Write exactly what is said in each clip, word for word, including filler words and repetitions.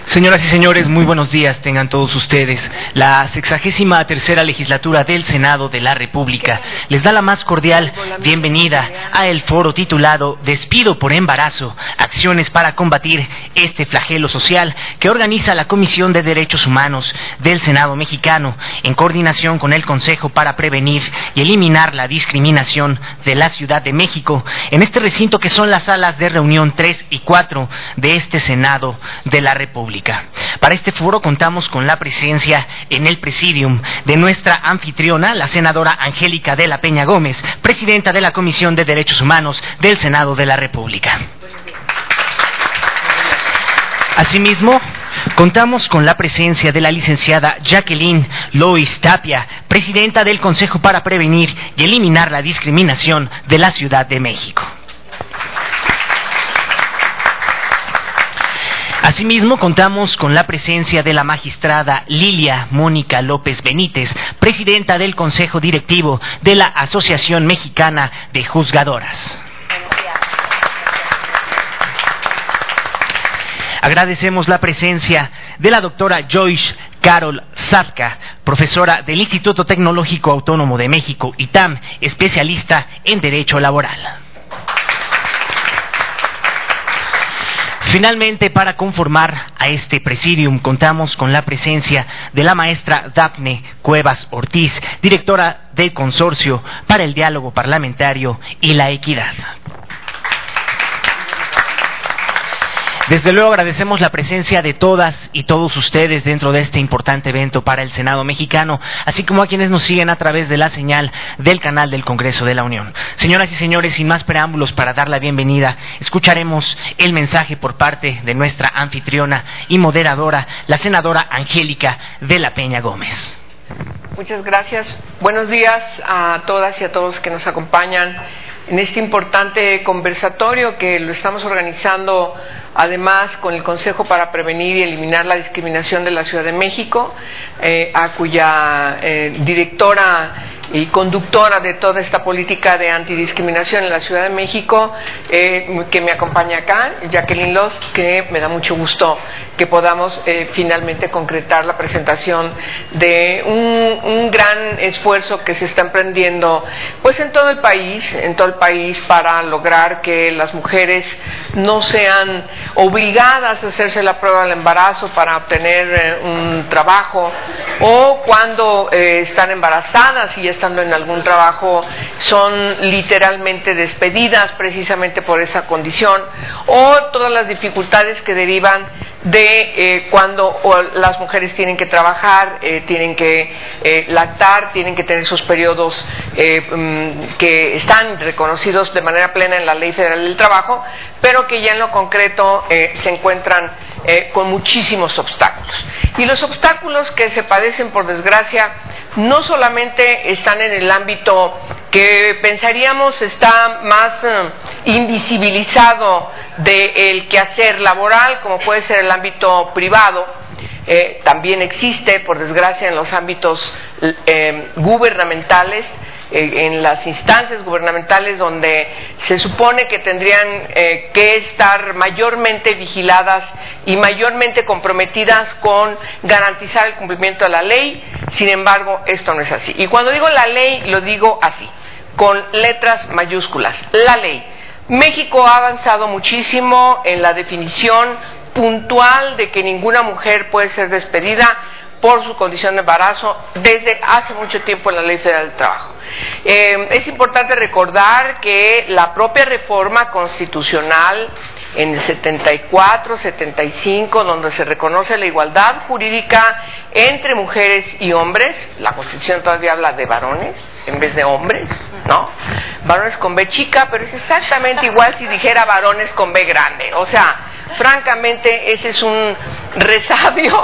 Señoras y señores, muy buenos días tengan todos ustedes. La sexagésima tercera legislatura del Senado de la República les da la más cordial bienvenida a el foro titulado Despido por embarazo, acciones para combatir este flagelo social que organiza la Comisión de Derechos Humanos del Senado mexicano en coordinación con el Consejo para Prevenir y Eliminar la Discriminación de la Ciudad de México en este recinto que son las salas de reunión tres y cuatro de este Senado de la República. Para este foro contamos con la presencia en el presidium de nuestra anfitriona, la senadora Angélica de la Peña Gómez, presidenta de la Comisión de Derechos Humanos del Senado de la República. Asimismo, contamos con la presencia de la licenciada Jacqueline Lois Tapia, presidenta del Consejo para Prevenir y Eliminar la Discriminación de la Ciudad de México. Asimismo, contamos con la presencia de la magistrada Lilia Mónica López Benítez, presidenta del Consejo Directivo de la Asociación Mexicana de Juzgadoras. Agradecemos la presencia de la doctora Joyce Carol Zafka, profesora del Instituto Tecnológico Autónomo de México, I T A M, especialista en Derecho Laboral. Finalmente, para conformar a este presidium, contamos con la presencia de la maestra Dafne Cuevas Ortiz, directora del Consorcio para el Diálogo Parlamentario y la Equidad. Desde luego agradecemos la presencia de todas y todos ustedes dentro de este importante evento para el Senado mexicano, así como a quienes nos siguen a través de la señal del canal del Congreso de la Unión. Señoras y señores, sin más preámbulos, para dar la bienvenida, escucharemos el mensaje por parte de nuestra anfitriona y moderadora, la senadora Angélica de la Peña Gómez. Muchas gracias. Buenos días a todas y a todos que nos acompañan en este importante conversatorio que lo estamos organizando además con el Consejo para Prevenir y Eliminar la Discriminación de la Ciudad de México, eh, a cuya eh, directora y conductora de toda esta política de antidiscriminación en la Ciudad de México, eh, que me acompaña acá, Jacqueline Loss, que me da mucho gusto que podamos eh, finalmente concretar la presentación de un, un gran esfuerzo que se está emprendiendo pues en todo el país, en todo el país para lograr que las mujeres no sean obligadas a hacerse la prueba del embarazo para obtener eh, un trabajo, o cuando eh, están embarazadas y estando en algún trabajo son literalmente despedidas precisamente por esa condición, o todas las dificultades que derivan de eh, cuando o las mujeres tienen que trabajar, eh, tienen que eh, lactar, tienen que tener sus periodos eh, um, que están reconocidos de manera plena en la Ley Federal del Trabajo, pero que ya en lo concreto eh, se encuentran eh, con muchísimos obstáculos. Y los obstáculos que se padecen, por desgracia, no solamente están en el ámbito que pensaríamos está más eh, invisibilizado del quehacer laboral, como puede ser el ámbito privado, eh, también existe, por desgracia, en los ámbitos eh, gubernamentales, eh, en las instancias gubernamentales donde se supone que tendrían eh, que estar mayormente vigiladas y mayormente comprometidas con garantizar el cumplimiento de la ley. Sin embargo, esto no es así. Y cuando digo la ley, lo digo así, con letras mayúsculas, la ley. México ha avanzado muchísimo en la definición puntual de que ninguna mujer puede ser despedida por su condición de embarazo desde hace mucho tiempo en la Ley Federal del Trabajo. Eh, es importante recordar que la propia reforma constitucional en el setenta y cuatro, setenta y cinco, donde se reconoce la igualdad jurídica entre mujeres y hombres, la Constitución todavía habla de varones en vez de hombres, ¿no? Varones con B chica, pero es exactamente igual si dijera varones con B grande. O sea, francamente, ese es un resabio.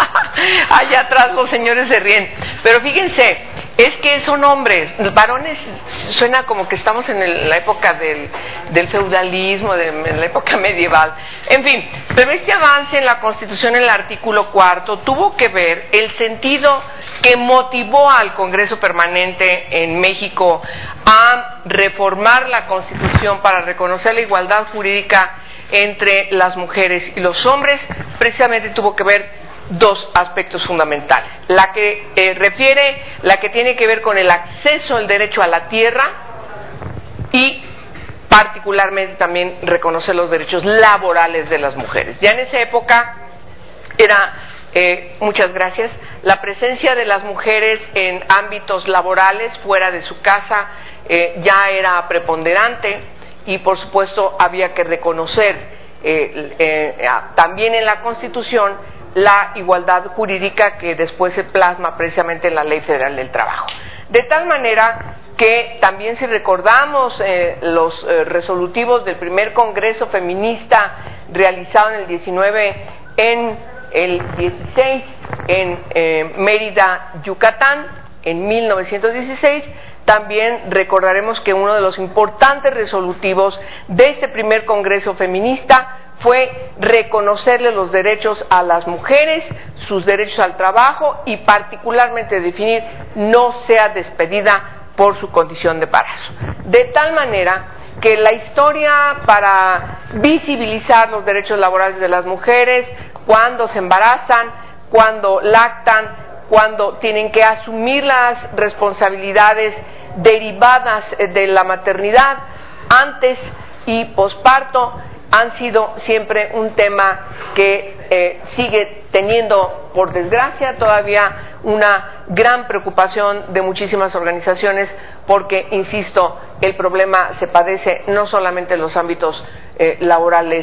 Allá atrás los señores se ríen. Pero fíjense, es que son hombres. Varones suena como que estamos en el, la época del, del feudalismo, de, en la época medieval. En fin, pero este avance en la Constitución, en el artículo cuarto, tuvo que ver el sentido que motivó al Congreso Permanente en México a reformar la Constitución para reconocer la igualdad jurídica entre las mujeres y los hombres, precisamente tuvo que ver dos aspectos fundamentales. La que eh, refiere, la que tiene que ver con el acceso al derecho a la tierra y particularmente también reconocer los derechos laborales de las mujeres. Ya en esa época era, eh, muchas gracias, la presencia de las mujeres en ámbitos laborales fuera de su casa eh, ya era preponderante y por supuesto había que reconocer eh, eh, también en la Constitución la igualdad jurídica que después se plasma precisamente en la Ley Federal del Trabajo. De tal manera que también si recordamos eh, los eh, resolutivos del primer Congreso Feminista realizado en el diecinueve, en el dieciséis en eh, Mérida, Yucatán, en mil novecientos dieciséis, también recordaremos que uno de los importantes resolutivos de este primer Congreso Feminista fue reconocerle los derechos a las mujeres, sus derechos al trabajo y particularmente definir no sea despedida por su condición de embarazo. De tal manera que la historia para visibilizar los derechos laborales de las mujeres, cuando se embarazan, cuando lactan, cuando tienen que asumir las responsabilidades derivadas de la maternidad, antes y posparto, han sido siempre un tema que eh, sigue teniendo, por desgracia, todavía una gran preocupación de muchísimas organizaciones porque, insisto, el problema se padece no solamente en los ámbitos eh, laborales,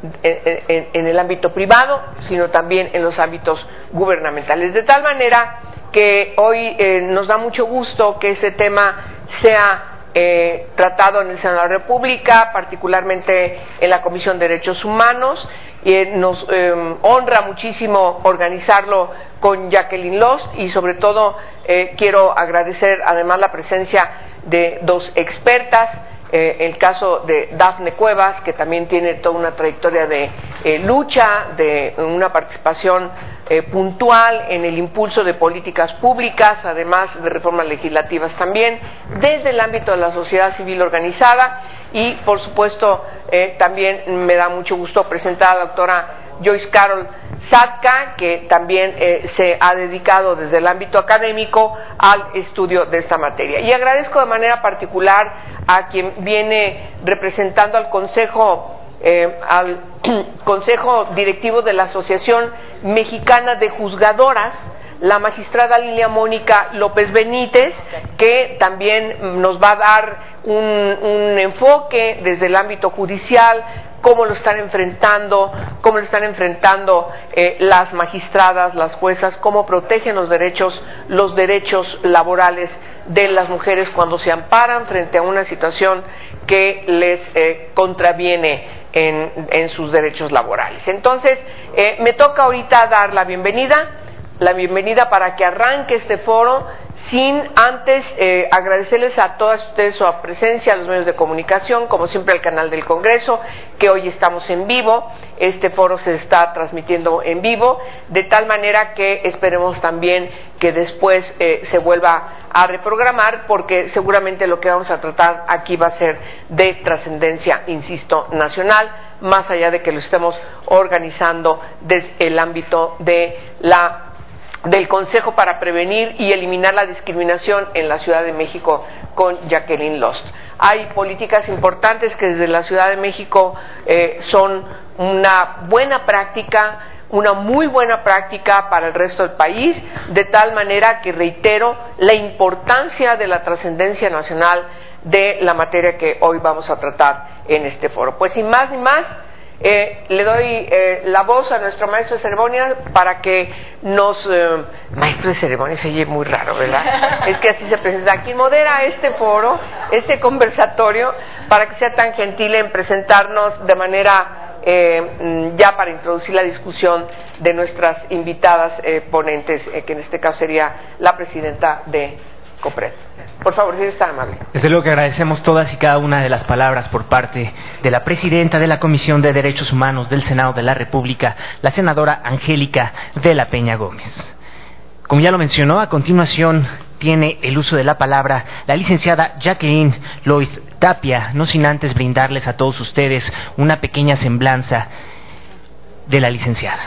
en, en, en el ámbito privado, sino también en los ámbitos gubernamentales. De tal manera que hoy eh, nos da mucho gusto que este tema sea Eh, tratado en el Senado de la República, particularmente en la Comisión de Derechos Humanos, y eh, nos eh, honra muchísimo organizarlo con Jacqueline Lost y sobre todo eh, quiero agradecer además la presencia de dos expertas, eh, el caso de Dafne Cuevas, que también tiene toda una trayectoria de eh, lucha, de una participación Eh, puntual en el impulso de políticas públicas, además de reformas legislativas también, desde el ámbito de la sociedad civil organizada y, por supuesto, eh, también me da mucho gusto presentar a la doctora Joyce Carol Satka, que también eh, se ha dedicado desde el ámbito académico al estudio de esta materia. Y agradezco de manera particular a quien viene representando al Consejo Eh, al Consejo Directivo de la Asociación Mexicana de Juzgadoras, la magistrada Lilia Mónica López Benítez, que también nos va a dar un, un enfoque desde el ámbito judicial, cómo lo están enfrentando, cómo lo están enfrentando eh, las magistradas, las juezas, cómo protegen los derechos, los derechos laborales de las mujeres cuando se amparan frente a una situación que les eh, contraviene en, en sus derechos laborales. Entonces, eh, me toca ahorita dar la bienvenida, la bienvenida para que arranque este foro, sin antes eh, agradecerles a todas ustedes su presencia, a los medios de comunicación, como siempre al canal del Congreso, que hoy estamos en vivo. Este foro se está transmitiendo en vivo, de tal manera que esperemos también que después eh, se vuelva a reprogramar, porque seguramente lo que vamos a tratar aquí va a ser de trascendencia, insisto, nacional, más allá de que lo estemos organizando desde el ámbito de la del Consejo para Prevenir y Eliminar la Discriminación en la Ciudad de México con Jacqueline Lost. Hay políticas importantes que desde la Ciudad de México eh, son una buena práctica, una muy buena práctica para el resto del país, de tal manera que reitero la importancia de la trascendencia nacional de la materia que hoy vamos a tratar en este foro. Pues sin más ni más, Eh, le doy eh, la voz a nuestro maestro de ceremonia para que nos... Eh, maestro de ceremonia se oye muy raro, ¿verdad? Es que así se presenta. Quien modera este foro, este conversatorio, para que sea tan gentil en presentarnos de manera, eh, ya para introducir la discusión de nuestras invitadas eh, ponentes, eh, que en este caso sería la presidenta de COPRED. Por favor, si es tan amable. Desde luego que agradecemos todas y cada una de las palabras por parte de la presidenta de la Comisión de Derechos Humanos del Senado de la República, la senadora Angélica de la Peña Gómez. Como ya lo mencionó, a continuación tiene el uso de la palabra la licenciada Jacqueline Lois Tapia, no sin antes brindarles a todos ustedes una pequeña semblanza de la licenciada.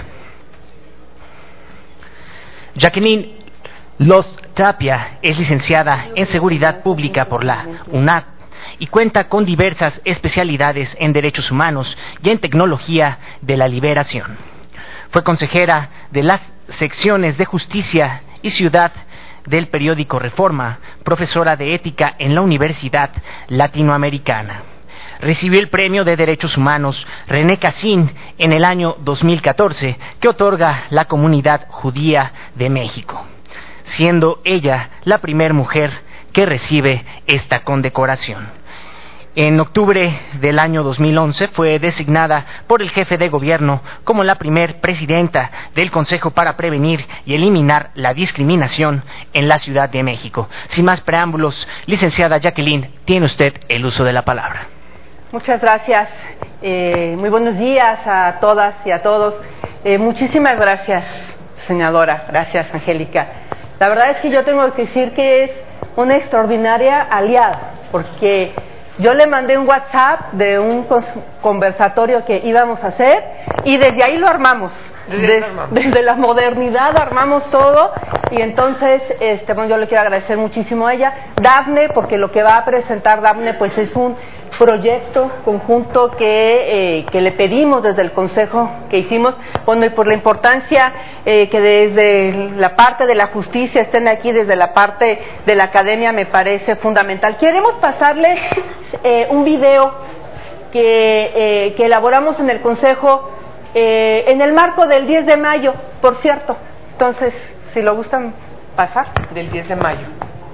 Jacqueline Los Tapia es licenciada en Seguridad Pública por la UNAD y cuenta con diversas especialidades en Derechos Humanos y en Tecnología de la Liberación. Fue consejera de las secciones de Justicia y Ciudad del periódico Reforma, profesora de Ética en la Universidad Latinoamericana. Recibió el Premio de Derechos Humanos René Cassin en el año dos mil catorce, que otorga la Comunidad Judía de México, siendo ella la primera mujer que recibe esta condecoración. En octubre del año dos mil once fue designada por el jefe de gobierno como la primer presidenta del Consejo para Prevenir y Eliminar la Discriminación en la Ciudad de México. Sin más preámbulos, licenciada Jacqueline, tiene usted el uso de la palabra. Muchas gracias. Eh, muy buenos días a todas y a todos. Eh, muchísimas gracias, senadora. Gracias, Angélica. La verdad es que yo tengo que decir que es una extraordinaria aliada, porque yo le mandé un WhatsApp de un conversatorio que íbamos a hacer y desde ahí lo armamos. Desde, desde la modernidad armamos todo y entonces este, bueno, yo le quiero agradecer muchísimo a ella. Dafne, porque lo que va a presentar Dafne pues es un proyecto conjunto que, eh, que le pedimos desde el consejo que hicimos, bueno, y por la importancia eh, que desde la parte de la justicia estén aquí, desde la parte de la academia, me parece fundamental. Queremos pasarles eh, un video que, eh, que elaboramos en el consejo eh, en el marco del diez de mayo, por cierto. Entonces, si lo gustan pasar. Del diez de mayo.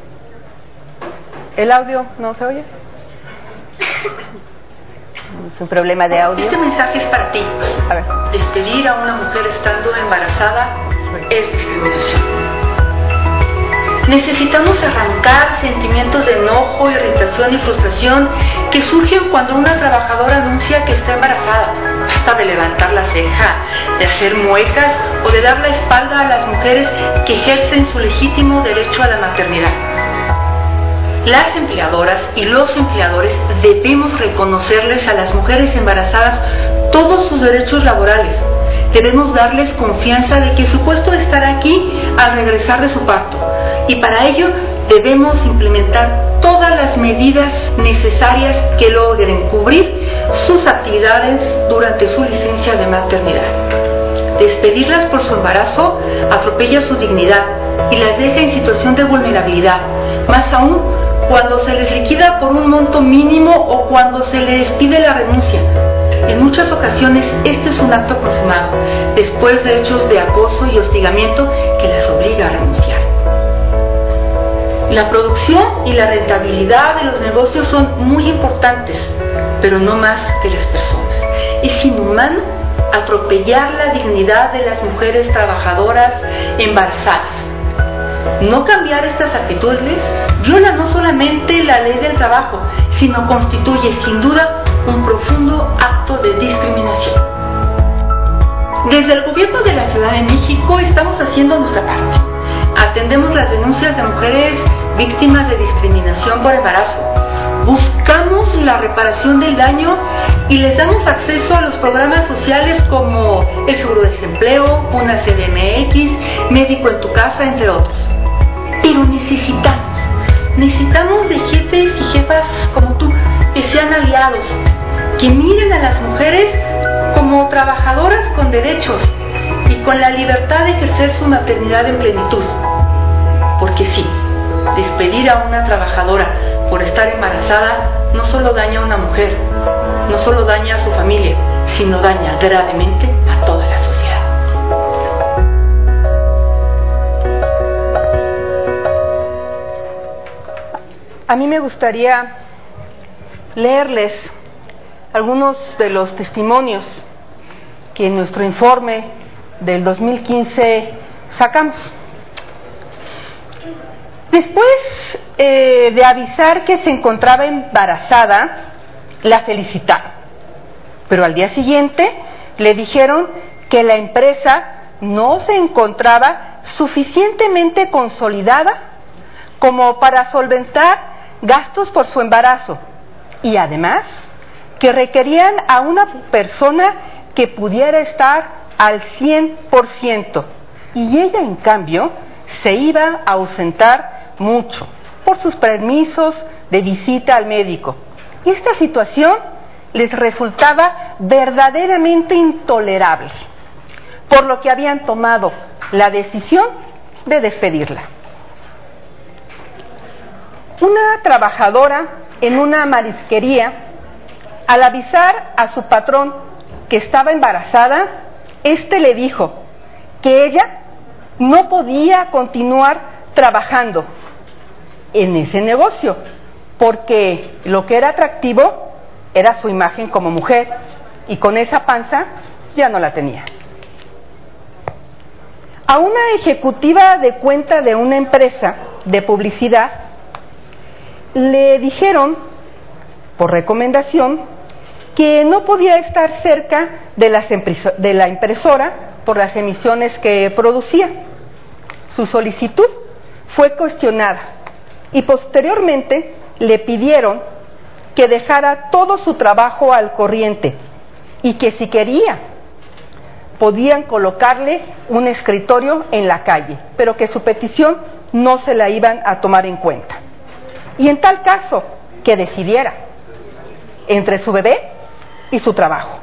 ¿El audio no se oye? Es un problema de audio. Este mensaje es para ti. A ver. Despedir a una mujer estando embarazada es discriminación. Necesitamos arrancar sentimientos de enojo, irritación y frustración que surgen cuando una trabajadora anuncia que está embarazada. Basta de levantar la ceja, de hacer muecas o de dar la espalda a las mujeres que ejercen su legítimo derecho a la maternidad. Las empleadoras y los empleadores debemos reconocerles a las mujeres embarazadas todos sus derechos laborales. Debemos darles confianza de que su puesto estará aquí al regresar de su parto. Y para ello debemos implementar todas las medidas necesarias que logren cubrir sus actividades durante su licencia de maternidad. Despedirlas por su embarazo atropella su dignidad y las deja en situación de vulnerabilidad, más aún cuando se les liquida por un monto mínimo o cuando se les pide la renuncia. En muchas ocasiones este es un acto consumado, después de hechos de acoso y hostigamiento que les obliga a renunciar. La producción y la rentabilidad de los negocios son muy importantes, pero no más que las personas. Es inhumano atropellar la dignidad de las mujeres trabajadoras embarazadas. No cambiar estas actitudes viola no solamente la ley del trabajo, sino constituye sin duda un profundo acto de discriminación. Desde el gobierno de la Ciudad de México estamos haciendo nuestra parte. Atendemos las denuncias de mujeres víctimas de discriminación por embarazo. Buscamos la reparación del daño y les damos acceso a los programas sociales como el seguro de desempleo, una C D M X, médico en tu casa, entre otros. Pero necesitamos, necesitamos de jefes y jefas como tú, que sean aliados, que miren a las mujeres como trabajadoras con derechos y con la libertad de ejercer su maternidad en plenitud. Porque sí, despedir a una trabajadora por estar embarazada no solo daña a una mujer, no solo daña a su familia, sino daña gravemente a toda la sociedad. A mí me gustaría leerles algunos de los testimonios que en nuestro informe del dos mil quince sacamos. Después eh, de avisar que se encontraba embarazada, la felicitaron, pero al día siguiente le dijeron que la empresa no se encontraba suficientemente consolidada como para solventar gastos por su embarazo y además que requerían a una persona que pudiera estar al cien por ciento, y ella en cambio se iba a ausentar mucho por sus permisos de visita al médico. Y esta situación les resultaba verdaderamente intolerable, por lo que habían tomado la decisión de despedirla. Una trabajadora en una marisquería, al avisar a su patrón que estaba embarazada, éste le dijo que ella no podía continuar trabajando en ese negocio, porque lo que era atractivo era su imagen como mujer, y con esa panza ya no la tenía. A una ejecutiva de cuenta de una empresa de publicidad le dijeron, por recomendación, que no podía estar cerca de, las de la impresora por las emisiones que producía. Su solicitud fue cuestionada y posteriormente le pidieron que dejara todo su trabajo al corriente y que si quería podían colocarle un escritorio en la calle, pero que su petición no se la iban a tomar en cuenta. Y en tal caso, que decidiera entre su bebé y su trabajo.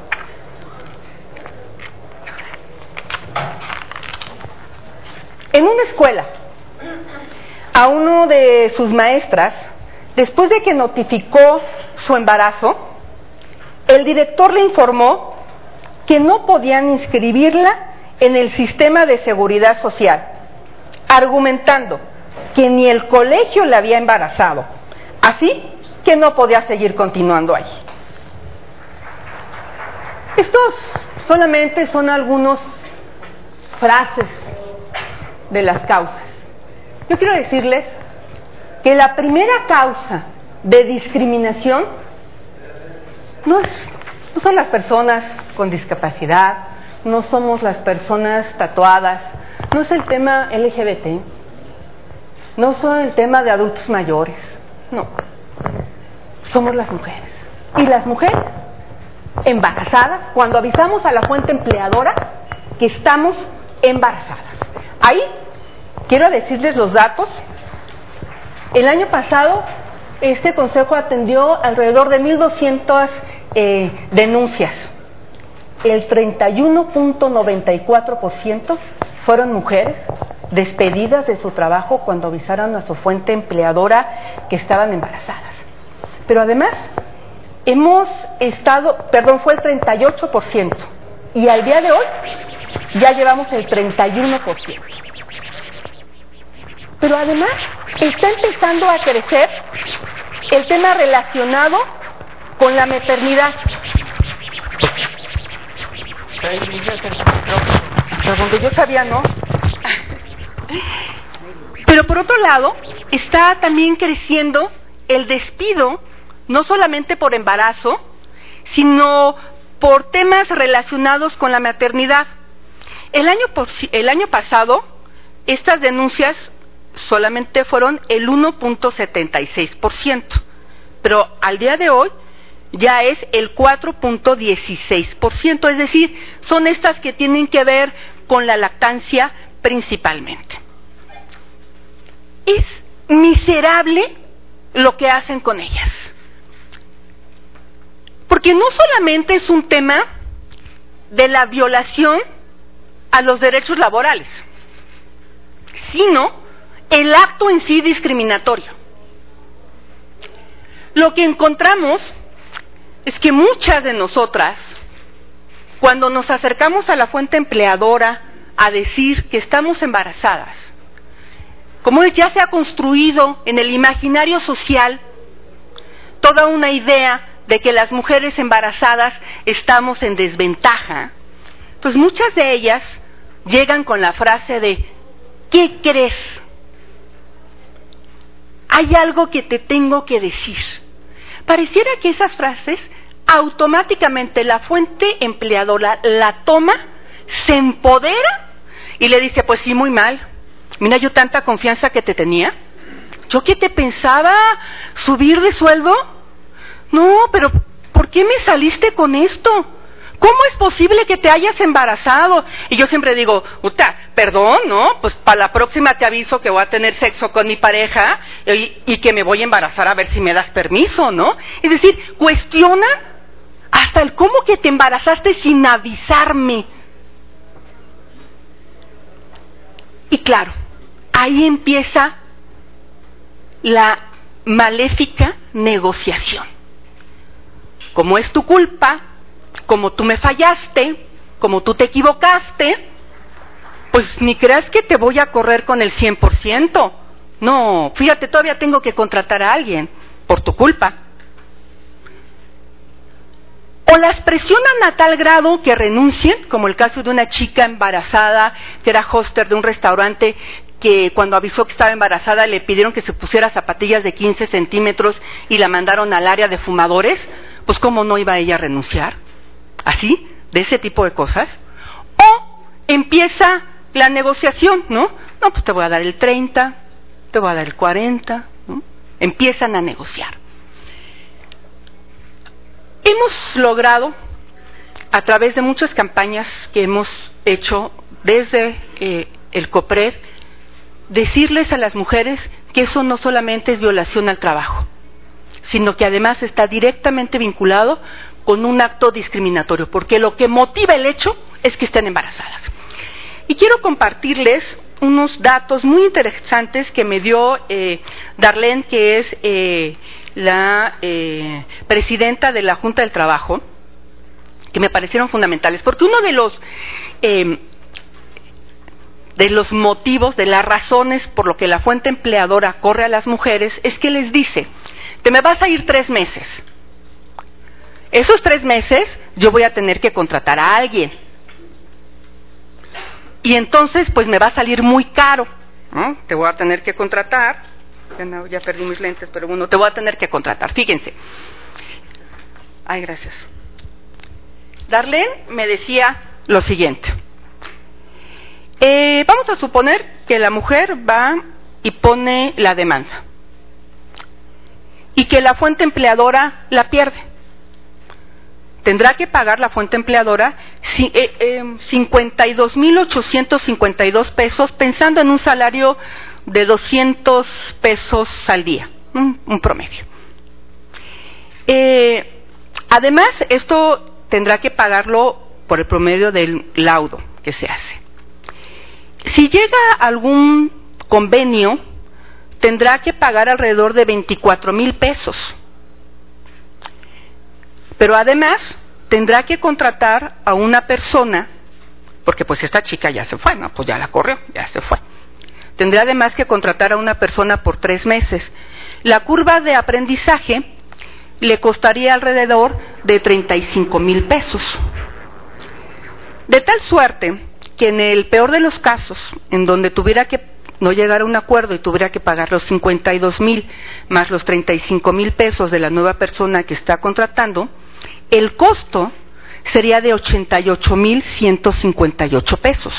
En una escuela, a uno de sus maestras, después de que notificó su embarazo, el director le informó que no podían inscribirla en el sistema de seguridad social, argumentando que ni el colegio la había embarazado, así que no podía seguir continuando ahí. Estos solamente son algunas frases de las causas. Yo quiero decirles que la primera causa de discriminación no, es, no son las personas con discapacidad, no somos las personas tatuadas, no es el tema L G B T, no son el tema de adultos mayores, no, somos las mujeres. Y las mujeres embarazadas, cuando avisamos a la fuente empleadora que estamos embarazadas. Ahí quiero decirles los datos. El año pasado este consejo atendió alrededor de mil doscientas eh, denuncias. El treinta y uno punto noventa y cuatro por ciento fueron mujeres despedidas de su trabajo cuando avisaron a su fuente empleadora que estaban embarazadas. Pero además hemos estado, perdón, fue el treinta y ocho por ciento, y al día de hoy ya llevamos el treinta y uno por ciento. Pero además está empezando a crecer el tema relacionado con la maternidad. Donde yo sabía, no. Pero por otro lado, está también creciendo el despido, no solamente por embarazo, sino por temas relacionados con la maternidad. El año, el año pasado, estas denuncias solamente fueron el uno punto setenta y seis por ciento, pero al día de hoy ya es el cuatro punto dieciséis por ciento, es decir, son estas que tienen que ver con la lactancia principalmente. Es miserable lo que hacen con ellas, porque no solamente es un tema de la violación a los derechos laborales, sino el acto en sí discriminatorio. Lo que encontramos es que muchas de nosotras, cuando nos acercamos a la fuente empleadora a decir que estamos embarazadas, como ya se ha construido en el imaginario social toda una idea de que las mujeres embarazadas estamos en desventaja, pues muchas de ellas llegan con la frase de ¿qué crees? Hay algo que te tengo que decir. Pareciera que esas frases automáticamente la fuente empleadora la toma, se empodera y le dice, pues sí, muy mal. Mira, yo tanta confianza que te tenía. ¿Yo qué te pensaba? ¿Subir de sueldo? no, pero ¿por qué me saliste con esto? ¿Cómo es posible que te hayas embarazado? Y yo siempre digo, puta, perdón, ¿no? Pues para la próxima te aviso que voy a tener sexo con mi pareja y, y que me voy a embarazar a ver si me das permiso, ¿no? Es decir, cuestiona hasta el cómo que te embarazaste sin avisarme. Y claro, ahí empieza la maléfica negociación. Como es tu culpa, como tú me fallaste, como tú te equivocaste, pues ni creas que te voy a correr con el cien por ciento. No, fíjate, todavía tengo que contratar a alguien por tu culpa. O las presionan a tal grado que renuncien, como el caso de una chica embarazada que era hoster de un restaurante que cuando avisó que estaba embarazada le pidieron que se pusiera zapatillas de quince centímetros y la mandaron al área de fumadores. Pues ¿cómo no iba ella a renunciar? ¿Así? ¿De ese tipo de cosas? O empieza la negociación, ¿no? No, pues te voy a dar el treinta, te voy a dar el cuarenta, ¿no? Empiezan a negociar. Hemos logrado, a través de muchas campañas que hemos hecho desde eh, el COPRED, decirles a las mujeres que eso no solamente es violación al trabajo, sino que además está directamente vinculado con un acto discriminatorio, porque lo que motiva el hecho es que estén embarazadas. Y quiero compartirles unos datos muy interesantes que me dio eh, Darlene, que es eh, la eh, presidenta de la Junta del Trabajo, que me parecieron fundamentales, porque uno de los eh, de los motivos, de las razones por lo que la fuente empleadora corre a las mujeres es que les dice, te me vas a ir tres meses. Esos tres meses yo voy a tener que contratar a alguien. Y entonces pues me va a salir muy caro, ¿no? Te voy a tener que contratar. Ya, no, ya perdí mis lentes, pero bueno, te voy a tener que contratar. Fíjense. Ay, gracias. Darlene me decía lo siguiente. Eh, vamos a suponer que la mujer va y pone la demanda y que la fuente empleadora la pierde. Tendrá que pagar la fuente empleadora eh, eh, cincuenta y dos mil ochocientos cincuenta y dos pesos, pensando en un salario de doscientos pesos al día, un, un promedio. Eh, además, esto tendrá que pagarlo por el promedio del laudo que se hace. Si llega a algún convenio, tendrá que pagar alrededor de veinticuatro mil pesos. Pero además tendrá que contratar a una persona, porque pues esta chica ya se fue, ¿no? Pues ya la corrió, ya se fue. Tendrá además que contratar a una persona por tres meses. La curva de aprendizaje le costaría alrededor de treinta y cinco mil pesos. De tal suerte que en el peor de los casos, en donde tuviera que no llegar a un acuerdo y tuviera que pagar los cincuenta y dos mil más los treinta y cinco mil pesos de la nueva persona que está contratando, el costo sería de ochenta y ocho mil ciento cincuenta y ocho pesos.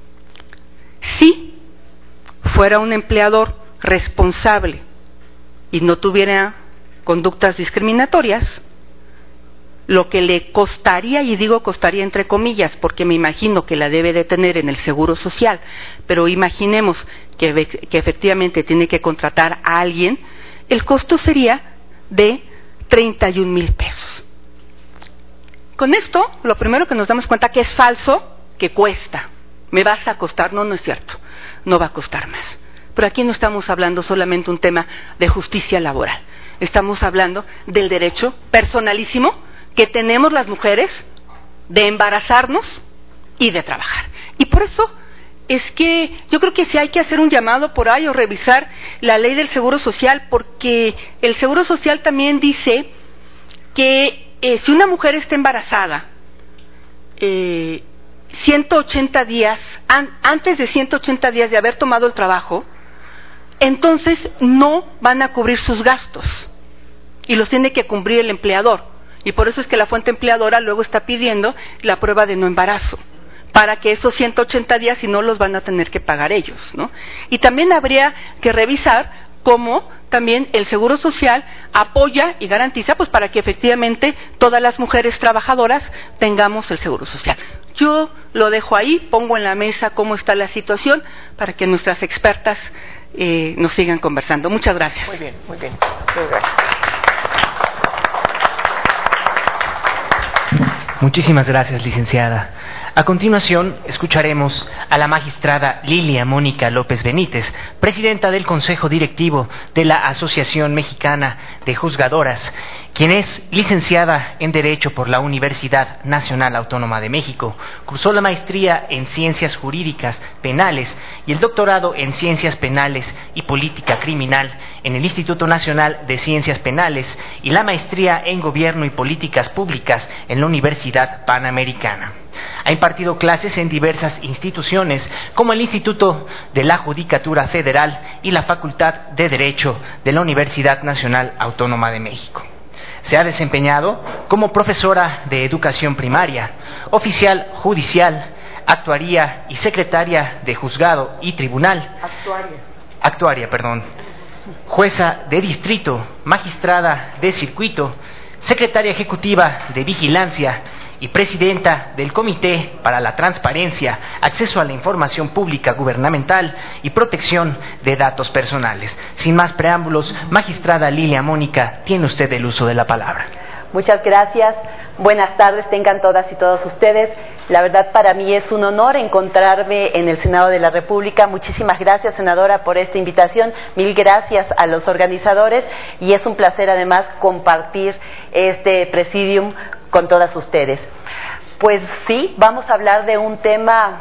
Si fuera un empleador responsable y no tuviera conductas discriminatorias, lo que le costaría, y digo costaría entre comillas, porque me imagino que la debe de tener en el Seguro Social, pero imaginemos que, que efectivamente tiene que contratar a alguien, el costo sería de treinta y un mil pesos. Con esto, lo primero que nos damos cuenta que es falso, que cuesta. ¿Me vas a costar? No, no es cierto. No va a costar más. Pero aquí no estamos hablando solamente un tema de justicia laboral. Estamos hablando del derecho personalísimo que tenemos las mujeres de embarazarnos y de trabajar. Y por eso es que yo creo que sí hay que hacer un llamado por ahí o revisar la ley del Seguro Social, porque el Seguro Social también dice que eh, si una mujer está embarazada, eh, ciento ochenta días, an, antes de ciento ochenta días de haber tomado el trabajo, entonces no van a cubrir sus gastos y los tiene que cubrir el empleador. Y por eso es que la fuente empleadora luego está pidiendo la prueba de no embarazo, para que esos ciento ochenta días, si no, los van a tener que pagar ellos, ¿no? Y también habría que revisar cómo también el Seguro Social apoya y garantiza pues para que efectivamente todas las mujeres trabajadoras tengamos el Seguro Social. Yo lo dejo ahí, pongo en la mesa cómo está la situación para que nuestras expertas eh, nos sigan conversando. Muchas gracias. Muy bien, muy bien. Muy gracias. Muchísimas gracias, licenciada. A continuación, escucharemos a la magistrada Lilia Mónica López Benítez, presidenta del Consejo Directivo de la Asociación Mexicana de Juzgadoras, quien es licenciada en Derecho por la Universidad Nacional Autónoma de México. Cursó la maestría en Ciencias Jurídicas Penales y el doctorado en Ciencias Penales y Política Criminal en el Instituto Nacional de Ciencias Penales y la maestría en Gobierno y Políticas Públicas en la Universidad Panamericana. Ha impartido clases en diversas instituciones como el Instituto de la Judicatura Federal y la Facultad de Derecho de la Universidad Nacional Autónoma de México. Se ha desempeñado como profesora de educación primaria, oficial judicial, actuaría y secretaria de juzgado y tribunal. Actuaria. Actuaria, perdón. Jueza de distrito, magistrada de circuito, secretaria ejecutiva de vigilancia y presidenta del Comité para la Transparencia, Acceso a la Información Pública Gubernamental y Protección de Datos Personales. Sin más preámbulos, magistrada Lilia Mónica, tiene usted el uso de la palabra. Muchas gracias. Buenas tardes, tengan todas y todos ustedes. La verdad, para mí es un honor encontrarme en el Senado de la República. Muchísimas gracias, senadora, por esta invitación. Mil gracias a los organizadores y es un placer además compartir este presidium con todas ustedes. Pues sí, vamos a hablar de un tema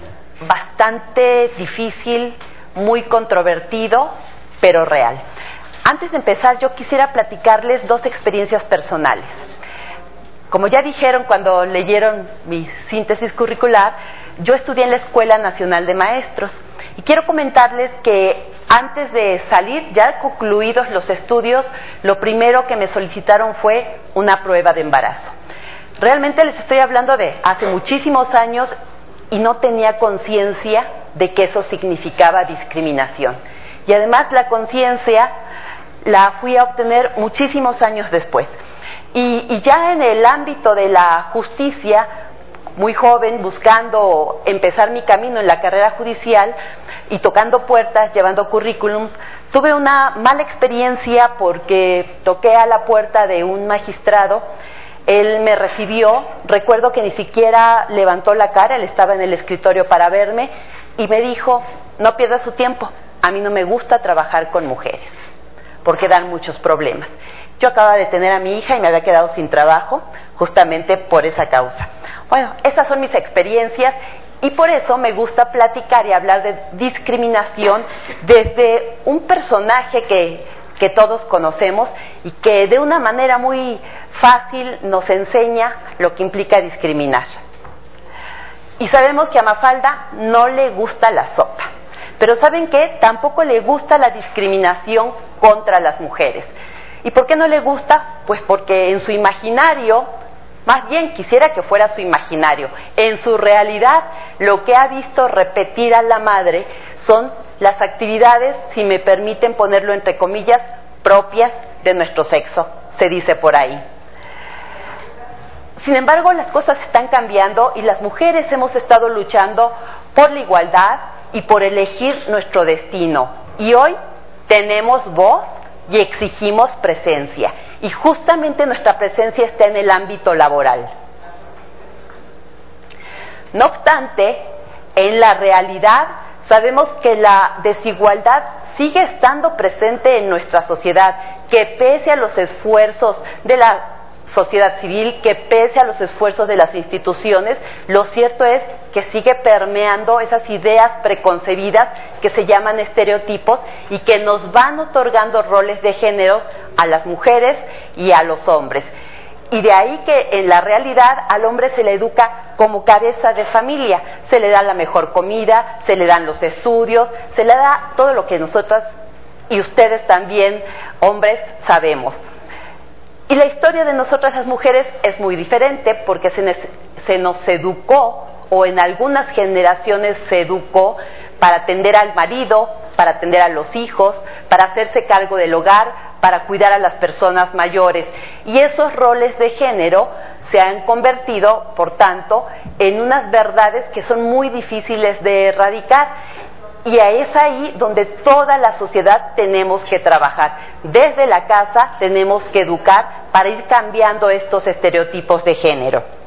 bastante difícil, muy controvertido, pero real. Antes de empezar, yo quisiera platicarles dos experiencias personales. Como ya dijeron cuando leyeron mi síntesis curricular, yo estudié en la Escuela Nacional de Maestros y quiero comentarles que antes de salir, ya concluidos los estudios, lo primero que me solicitaron fue una prueba de embarazo. Realmente les estoy hablando de hace muchísimos años y no tenía conciencia de que eso significaba discriminación. Y además la conciencia la fui a obtener muchísimos años después. Y, y ya en el ámbito de la justicia, muy joven, buscando empezar mi camino en la carrera judicial y tocando puertas, llevando currículums, tuve una mala experiencia porque toqué a la puerta de un magistrado. Él me recibió, recuerdo que ni siquiera levantó la cara, él estaba en el escritorio para verme y me dijo: no pierda su tiempo, a mí no me gusta trabajar con mujeres porque dan muchos problemas. Yo acababa de tener a mi hija y me había quedado sin trabajo justamente por esa causa. Bueno, esas son mis experiencias y por eso me gusta platicar y hablar de discriminación desde un personaje que, que todos conocemos y que de una manera muy fácil nos enseña lo que implica discriminar. Y sabemos que a Mafalda no le gusta la sopa, pero ¿saben qué? Tampoco le gusta la discriminación contra las mujeres. ¿Y por qué no le gusta? Pues porque en su imaginario, más bien quisiera que fuera su imaginario, en su realidad lo que ha visto repetir a la madre son las actividades, si me permiten ponerlo entre comillas, propias de nuestro sexo, se dice por ahí. Sin embargo, las cosas están cambiando y las mujeres hemos estado luchando por la igualdad y por elegir nuestro destino. Y hoy tenemos voz y exigimos presencia. Y justamente nuestra presencia está en el ámbito laboral. No obstante, en la realidad sabemos que la desigualdad sigue estando presente en nuestra sociedad, que pese a los esfuerzos de la sociedad civil, que pese a los esfuerzos de las instituciones, lo cierto es que sigue permeando esas ideas preconcebidas que se llaman estereotipos y que nos van otorgando roles de género a las mujeres y a los hombres. Y de ahí que en la realidad al hombre se le educa como cabeza de familia, se le da la mejor comida, se le dan los estudios, se le da todo lo que nosotras y ustedes también, hombres, sabemos. Y la historia de nosotras las mujeres es muy diferente porque se, ne- se nos educó, o en algunas generaciones se educó para atender al marido, para atender a los hijos, para hacerse cargo del hogar, para cuidar a las personas mayores. Y esos roles de género se han convertido, por tanto, en unas verdades que son muy difíciles de erradicar. Y es ahí donde toda la sociedad tenemos que trabajar. Desde la casa tenemos que educar para ir cambiando estos estereotipos de género.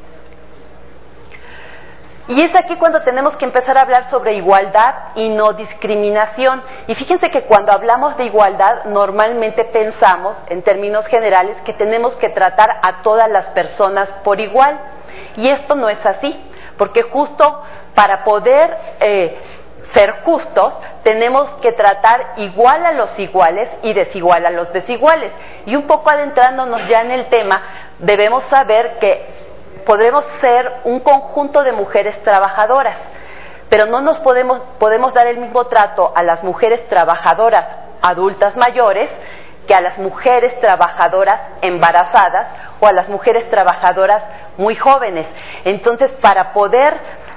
Y es aquí cuando tenemos que empezar a hablar sobre igualdad y no discriminación. Y fíjense que cuando hablamos de igualdad, normalmente pensamos, en términos generales, que tenemos que tratar a todas las personas por igual. Y esto no es así, porque justo para poder eh, ser justos, tenemos que tratar igual a los iguales y desigual a los desiguales. Y un poco adentrándonos ya en el tema, debemos saber que podremos ser un conjunto de mujeres trabajadoras, pero no nos podemos, podemos dar el mismo trato a las mujeres trabajadoras adultas mayores que a las mujeres trabajadoras embarazadas o a las mujeres trabajadoras muy jóvenes. Entonces, para poder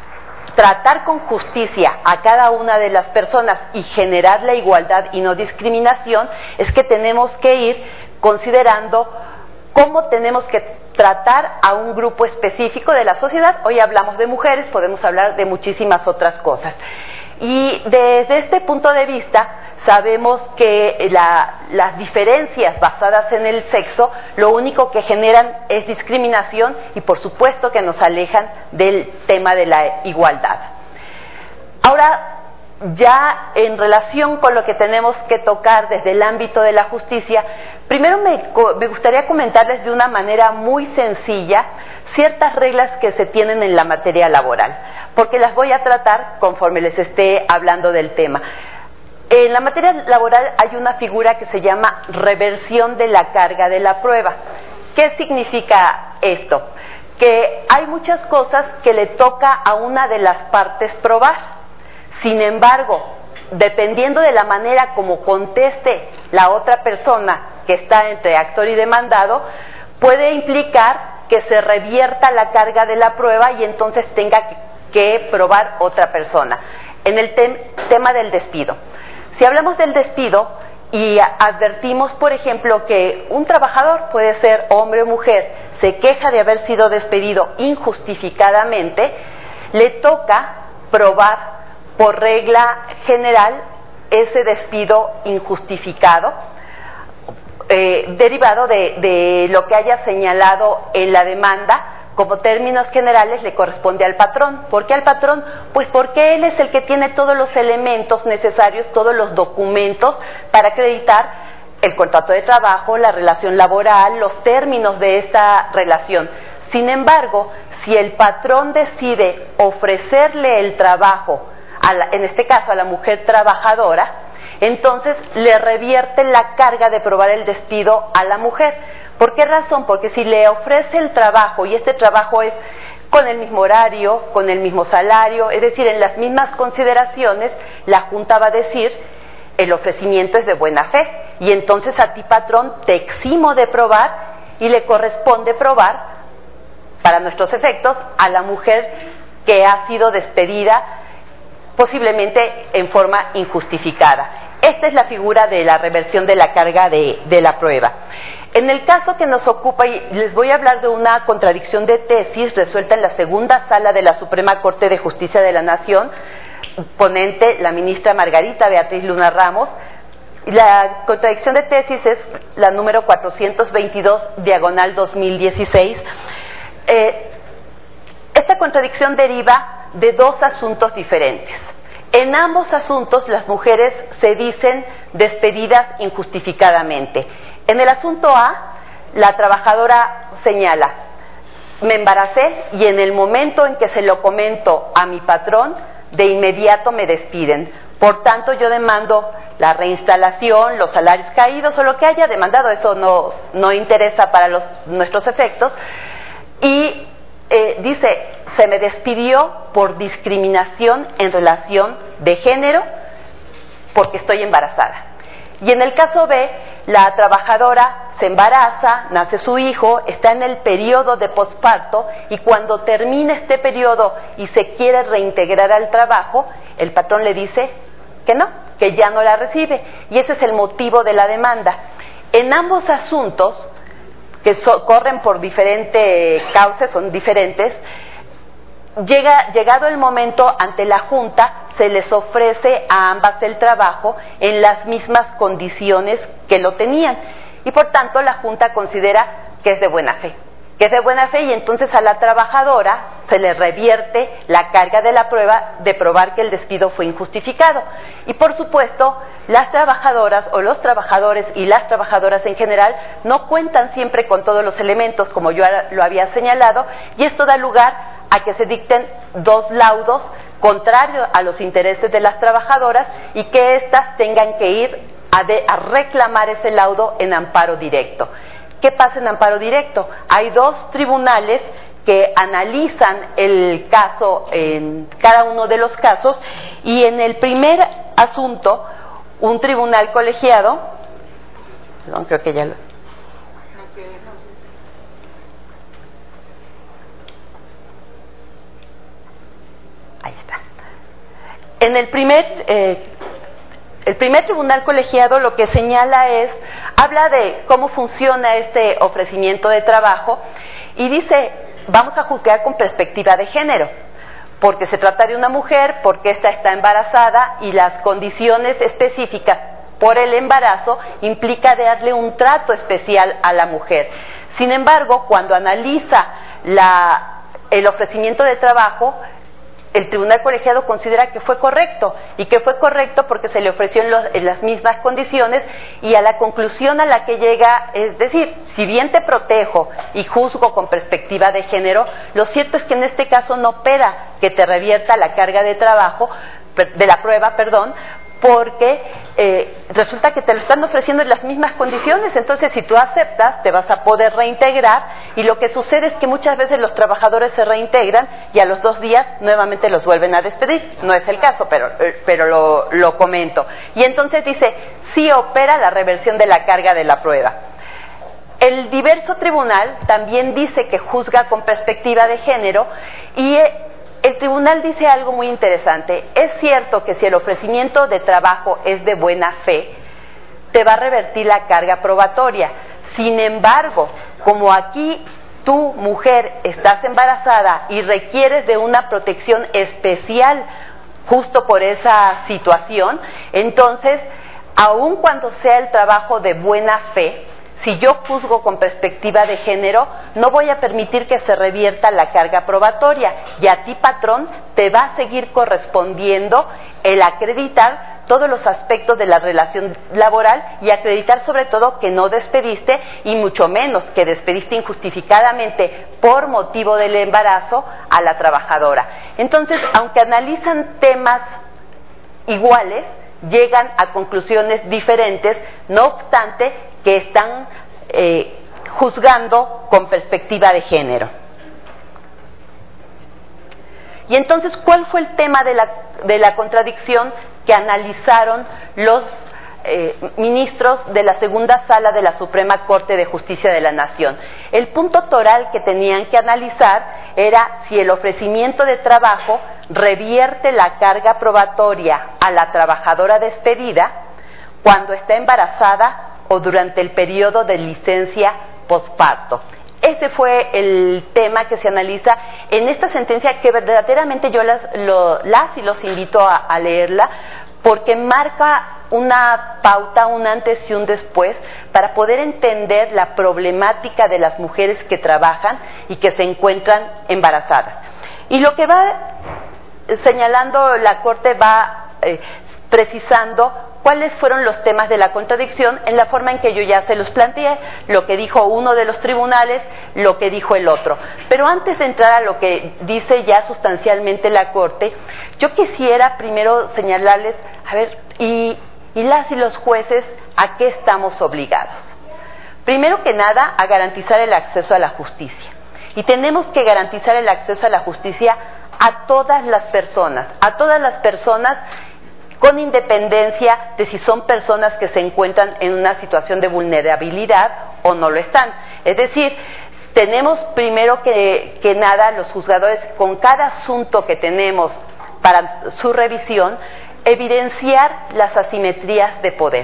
tratar con justicia a cada una de las personas y generar la igualdad y no discriminación, es que tenemos que ir considerando cómo tenemos que tratar a un grupo específico de la sociedad. Hoy hablamos de mujeres, podemos hablar de muchísimas otras cosas. Y desde este punto de vista, sabemos que la, las diferencias basadas en el sexo, lo único que generan es discriminación y por supuesto que nos alejan del tema de la igualdad. Ahora, ya en relación con lo que tenemos que tocar desde el ámbito de la justicia, primero me, me gustaría comentarles de una manera muy sencilla ciertas reglas que se tienen en la materia laboral, porque las voy a tratar conforme les esté hablando del tema. En la materia laboral hay una figura que se llama reversión de la carga de la prueba. ¿Qué significa esto? Que hay muchas cosas que le toca a una de las partes probar. Sin embargo, dependiendo de la manera como conteste la otra persona que está entre actor y demandado, puede implicar que se revierta la carga de la prueba y entonces tenga que probar otra persona. En el tem- tema del despido. Si hablamos del despido y advertimos, por ejemplo, que un trabajador, puede ser hombre o mujer, se queja de haber sido despedido injustificadamente, le toca probar por regla general ese despido injustificado, eh, derivado de, de lo que haya señalado en la demanda. Como términos generales le corresponde al patrón. ¿Por qué al patrón? Pues porque él es el que tiene todos los elementos necesarios, todos los documentos para acreditar el contrato de trabajo, la relación laboral, los términos de esta relación. Sin embargo, si el patrón decide ofrecerle el trabajo, a la, en este caso a la mujer trabajadora, entonces le revierte la carga de probar el despido a la mujer. ¿Por qué razón? Porque si le ofrece el trabajo y este trabajo es con el mismo horario, con el mismo salario, es decir, en las mismas consideraciones, la Junta va a decir el ofrecimiento es de buena fe y entonces a ti, patrón, te eximo de probar y le corresponde probar, para nuestros efectos, a la mujer que ha sido despedida posiblemente en forma injustificada. Esta es la figura de la reversión de la carga de, de la prueba. En el caso que nos ocupa, y les voy a hablar de una contradicción de tesis resuelta en la segunda sala de la Suprema Corte de Justicia de la Nación, ponente la ministra Margarita Beatriz Luna Ramos. La contradicción de tesis es la número cuatrocientos veintidós, diagonal dos mil dieciséis. Eh, esta contradicción deriva de dos asuntos diferentes. En ambos asuntos las mujeres se dicen despedidas injustificadamente. En el asunto A, la trabajadora señala, me embaracé y en el momento en que se lo comento a mi patrón, de inmediato me despiden. Por tanto, yo demando la reinstalación, los salarios caídos o lo que haya demandado, eso no, no interesa para los, nuestros efectos. Y eh, dice, se me despidió por discriminación en relación de género porque estoy embarazada. Y en el caso B, la trabajadora se embaraza, nace su hijo, está en el periodo de posparto y cuando termina este periodo y se quiere reintegrar al trabajo, el patrón le dice que no, que ya no la recibe, y ese es el motivo de la demanda. En ambos asuntos, que so, corren por diferentes causas, son diferentes, llega, llegado el momento, ante la Junta se les ofrece a ambas el trabajo en las mismas condiciones que lo tenían, y por tanto la Junta considera que es de buena fe, que es de buena fe, y entonces a la trabajadora se le revierte la carga de la prueba de probar que el despido fue injustificado. Y por supuesto, las trabajadoras o los trabajadores y las trabajadoras en general no cuentan siempre con todos los elementos, como yo lo había señalado, y esto da lugar a que se dicten dos laudos contrarios a los intereses de las trabajadoras y que éstas tengan que ir a, de, a reclamar ese laudo en amparo directo. ¿Qué pasa en amparo directo? Hay dos tribunales que analizan el caso en cada uno de los casos, y en el primer asunto, un tribunal colegiado, perdón, creo que ya lo... Ahí está. En el primer... Eh, El primer tribunal colegiado lo que señala es, habla de cómo funciona este ofrecimiento de trabajo y dice, vamos a juzgar con perspectiva de género, porque se trata de una mujer, porque ésta está embarazada y las condiciones específicas por el embarazo implica darle un trato especial a la mujer. Sin embargo, cuando analiza la, el ofrecimiento de trabajo, el tribunal colegiado considera que fue correcto, y que fue correcto porque se le ofreció en, los, en las mismas condiciones, y a la conclusión a la que llega, es decir, si bien te protejo y juzgo con perspectiva de género, lo cierto es que en este caso no opera que te revierta la carga de trabajo, de la prueba, perdón, porque eh, resulta que te lo están ofreciendo en las mismas condiciones. Entonces, si tú aceptas, te vas a poder reintegrar, y lo que sucede es que muchas veces los trabajadores se reintegran y a los dos días nuevamente los vuelven a despedir. No es el caso, pero, pero lo, lo comento. Y entonces dice, sí opera la reversión de la carga de la prueba. El diverso tribunal también dice que juzga con perspectiva de género, y el tribunal dice algo muy interesante. Es cierto que si el ofrecimiento de trabajo es de buena fe, te va a revertir la carga probatoria. Sin embargo, como aquí tú, mujer, estás embarazada y requieres de una protección especial justo por esa situación, entonces, aun cuando sea el trabajo de buena fe, si yo juzgo con perspectiva de género, no voy a permitir que se revierta la carga probatoria, y a ti, patrón, te va a seguir correspondiendo el acreditar todos los aspectos de la relación laboral, y acreditar sobre todo que no despediste, y mucho menos que despediste injustificadamente por motivo del embarazo a la trabajadora. Entonces, aunque analizan temas iguales, llegan a conclusiones diferentes, no obstante que están eh, juzgando con perspectiva de género. Y entonces, ¿cuál fue el tema de la, de la contradicción que analizaron los eh, ministros de la segunda sala de la Suprema Corte de Justicia de la Nación? El punto toral que tenían que analizar era si el ofrecimiento de trabajo revierte la carga probatoria a la trabajadora despedida cuando está embarazada o durante el periodo de licencia posparto. Ese fue el tema que se analiza en esta sentencia, que verdaderamente yo las, lo, las y los invito a, a leerla, porque marca una pauta, un antes y un después, para poder entender la problemática de las mujeres que trabajan y que se encuentran embarazadas. Y lo que va señalando la Corte va eh, precisando cuáles fueron los temas de la contradicción en la forma en que yo ya se los planteé, lo que dijo uno de los tribunales, lo que dijo el otro. Pero antes de entrar a lo que dice ya sustancialmente la Corte, yo quisiera primero señalarles, a ver, y, y las y los jueces, ¿a qué estamos obligados? Primero que nada, a garantizar el acceso a la justicia. Y tenemos que garantizar el acceso a la justicia a todas las personas, a todas las personas, con independencia de si son personas que se encuentran en una situación de vulnerabilidad o no lo están. Es decir, tenemos primero que, que nada, los juzgadores, con cada asunto que tenemos para su revisión, evidenciar las asimetrías de poder.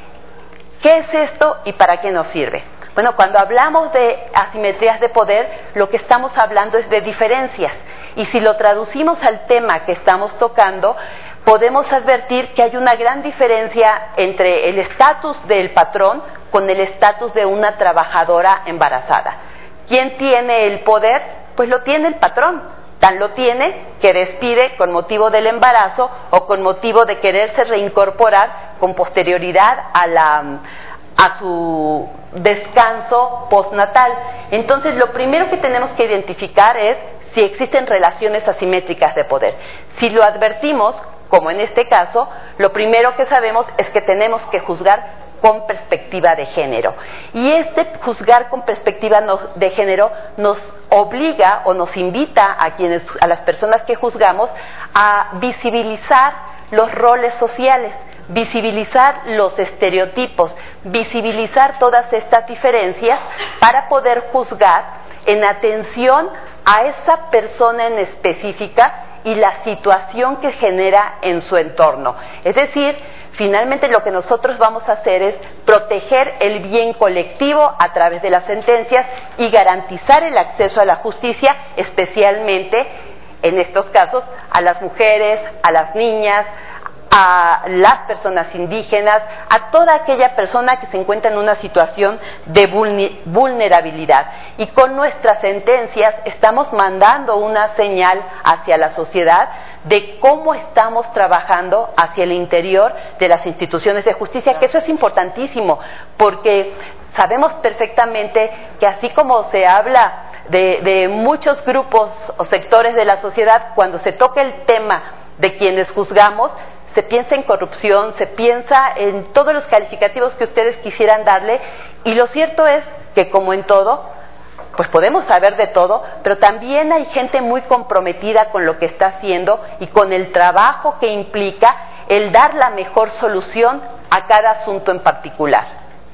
¿Qué es esto y para qué nos sirve? Bueno, cuando hablamos de asimetrías de poder, lo que estamos hablando es de diferencias. Y si lo traducimos al tema que estamos tocando, podemos advertir que hay una gran diferencia entre el estatus del patrón con el estatus de una trabajadora embarazada. ¿Quién tiene el poder? Pues lo tiene el patrón. Tan lo tiene que despide con motivo del embarazo o con motivo de quererse reincorporar con posterioridad a la a su descanso postnatal. Entonces, lo primero que tenemos que identificar es si existen relaciones asimétricas de poder. Si lo advertimos, como en este caso, lo primero que sabemos es que tenemos que juzgar con perspectiva de género. Y este juzgar con perspectiva de género nos obliga o nos invita a quienes, a las personas que juzgamos, a visibilizar los roles sociales, visibilizar los estereotipos, visibilizar todas estas diferencias para poder juzgar en atención a esa persona en específica y la situación que genera en su entorno. Es decir, finalmente lo que nosotros vamos a hacer es proteger el bien colectivo a través de las sentencias y garantizar el acceso a la justicia, especialmente en estos casos a las mujeres, a las niñas, a las personas indígenas, a toda aquella persona que se encuentra en una situación de vulnerabilidad. Y con nuestras sentencias estamos mandando una señal hacia la sociedad de cómo estamos trabajando hacia el interior de las instituciones de justicia, que eso es importantísimo, porque sabemos perfectamente que así como se habla de, de muchos grupos o sectores de la sociedad, cuando se toca el tema de quienes juzgamos, se piensa en corrupción, se piensa en todos los calificativos que ustedes quisieran darle, y lo cierto es que, como en todo, pues podemos saber de todo, pero también hay gente muy comprometida con lo que está haciendo y con el trabajo que implica el dar la mejor solución a cada asunto en particular.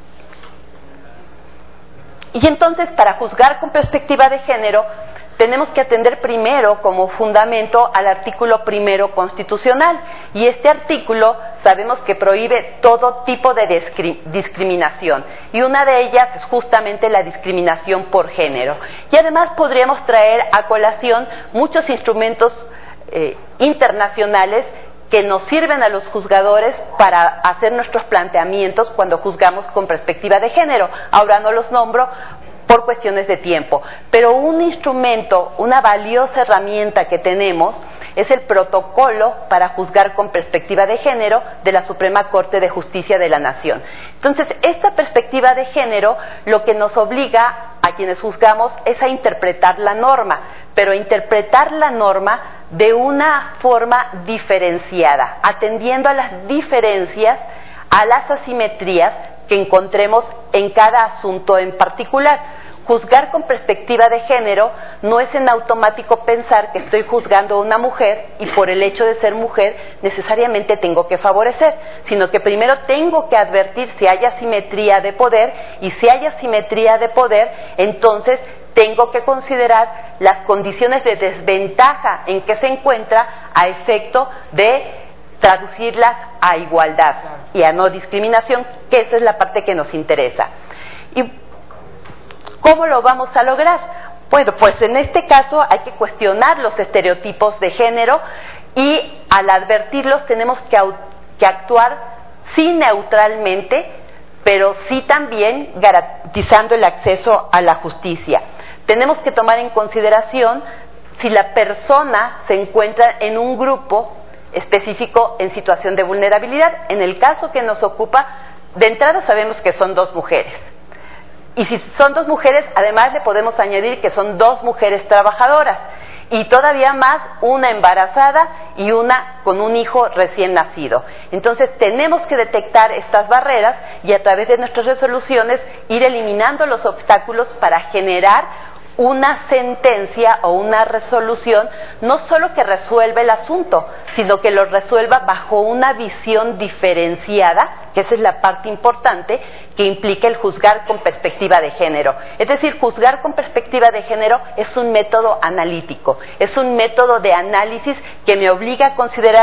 Y entonces, para juzgar con perspectiva de género, tenemos que atender primero como fundamento al artículo primero constitucional, y este artículo sabemos que prohíbe todo tipo de discriminación, y una de ellas es justamente la discriminación por género. Y además podríamos traer a colación muchos instrumentos eh, internacionales que nos sirven a los juzgadores para hacer nuestros planteamientos cuando juzgamos con perspectiva de género. Ahora no los nombro por cuestiones de tiempo, pero un instrumento, una valiosa herramienta que tenemos es el protocolo para juzgar con perspectiva de género de la Suprema Corte de Justicia de la Nación. Entonces, esta perspectiva de género lo que nos obliga a quienes juzgamos es a interpretar la norma, pero a interpretar la norma de una forma diferenciada, atendiendo a las diferencias, a las asimetrías que encontremos en cada asunto en particular. Juzgar con perspectiva de género no es en automático pensar que estoy juzgando a una mujer y por el hecho de ser mujer necesariamente tengo que favorecer, sino que primero tengo que advertir si hay asimetría de poder, y si hay asimetría de poder, entonces tengo que considerar las condiciones de desventaja en que se encuentra a efecto de traducirlas a igualdad y a no discriminación, que esa es la parte que nos interesa. ¿Y cómo lo vamos a lograr? Bueno, pues en este caso hay que cuestionar los estereotipos de género, y al advertirlos tenemos que, que actuar sí neutralmente, pero sí también garantizando el acceso a la justicia. Tenemos que tomar en consideración si la persona se encuentra en un grupo específico en situación de vulnerabilidad. En el caso que nos ocupa, de entrada sabemos que son dos mujeres. Y si son dos mujeres, además le podemos añadir que son dos mujeres trabajadoras, y todavía más una embarazada y una con un hijo recién nacido. Entonces tenemos que detectar estas barreras y a través de nuestras resoluciones ir eliminando los obstáculos para generar una sentencia o una resolución no solo que resuelva el asunto, sino que lo resuelva bajo una visión diferenciada, que esa es la parte importante, que implica el juzgar con perspectiva de género. Es decir, juzgar con perspectiva de género es un método analítico, es un método de análisis que me obliga a considerar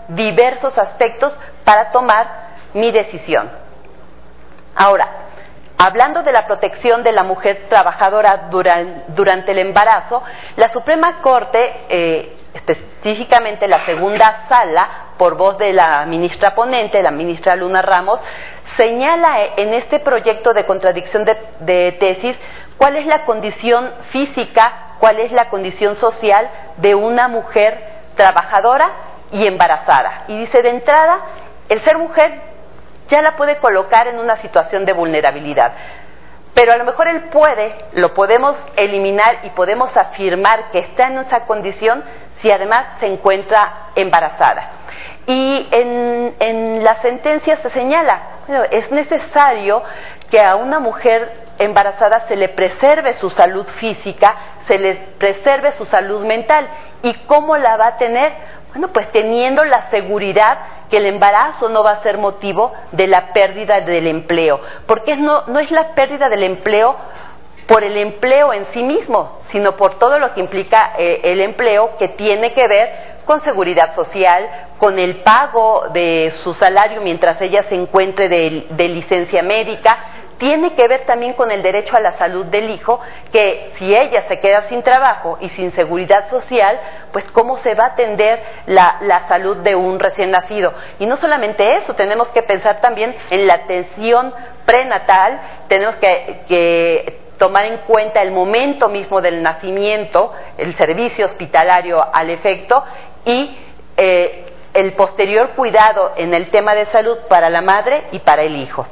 diversos aspectos para tomar mi decisión. Ahora, hablando de la protección de la mujer trabajadora durante, durante el embarazo, la Suprema Corte, eh, específicamente la segunda sala, por voz de la ministra ponente, la ministra Luna Ramos, señala en este proyecto de contradicción de, de tesis cuál es la condición física, cuál es la condición social de una mujer trabajadora y embarazada. Y dice, de entrada, el ser mujer ya la puede colocar en una situación de vulnerabilidad. Pero a lo mejor él puede, lo podemos eliminar y podemos afirmar que está en esa condición si además se encuentra embarazada. Y en, en la sentencia se señala, bueno, es necesario que a una mujer embarazada se le preserve su salud física, se le preserve su salud mental. ¿Y cómo la va a tener? Bueno, pues teniendo la seguridad que el embarazo no va a ser motivo de la pérdida del empleo, porque no, no es la pérdida del empleo por el empleo en sí mismo, sino por todo lo que implica eh, el empleo, que tiene que ver con seguridad social, con el pago de su salario mientras ella se encuentre de, de licencia médica, tiene que ver también con el derecho a la salud del hijo, que si ella se queda sin trabajo y sin seguridad social, pues cómo se va a atender la, la salud de un recién nacido. Y no solamente eso, tenemos que pensar también en la atención prenatal, tenemos que, que tomar en cuenta el momento mismo del nacimiento, el servicio hospitalario al efecto, y eh, el posterior cuidado en el tema de salud para la madre y para el hijo.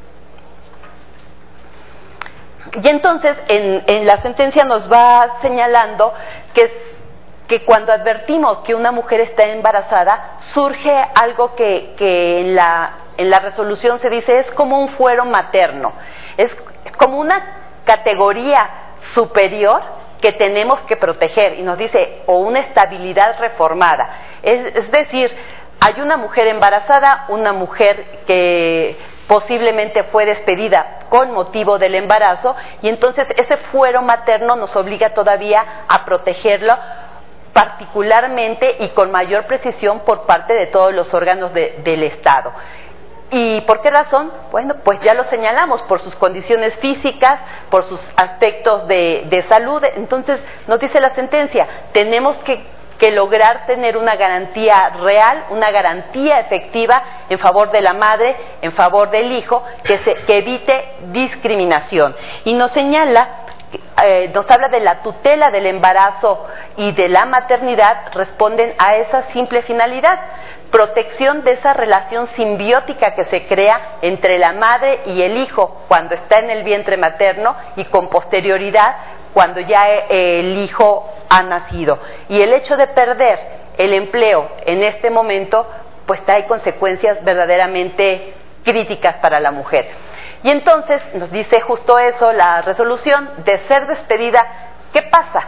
Y entonces en, en la sentencia nos va señalando que, que cuando advertimos que una mujer está embarazada, surge algo que, que en, la, en la resolución se dice es como un fuero materno, es como una categoría superior que tenemos que proteger, y nos dice, o una estabilidad reformada, es, es decir, hay una mujer embarazada, una mujer que posiblemente fue despedida con motivo del embarazo, y entonces ese fuero materno nos obliga todavía a protegerlo particularmente y con mayor precisión por parte de todos los órganos de, del Estado. ¿Y por qué razón? Bueno, pues ya lo señalamos, por sus condiciones físicas, por sus aspectos de, de salud. Entonces nos dice la sentencia, tenemos que, que lograr tener una garantía real, una garantía efectiva en favor de la madre, en favor del hijo, que, se, que evite discriminación. Y nos señala, eh, nos habla de la tutela del embarazo y de la maternidad, responden a esa simple finalidad, protección de esa relación simbiótica que se crea entre la madre y el hijo cuando está en el vientre materno y con posterioridad cuando ya el hijo ha nacido. Y el hecho de perder el empleo en este momento, pues trae consecuencias verdaderamente críticas para la mujer. Y entonces nos dice justo eso la resolución, de ser despedida, ¿qué pasa?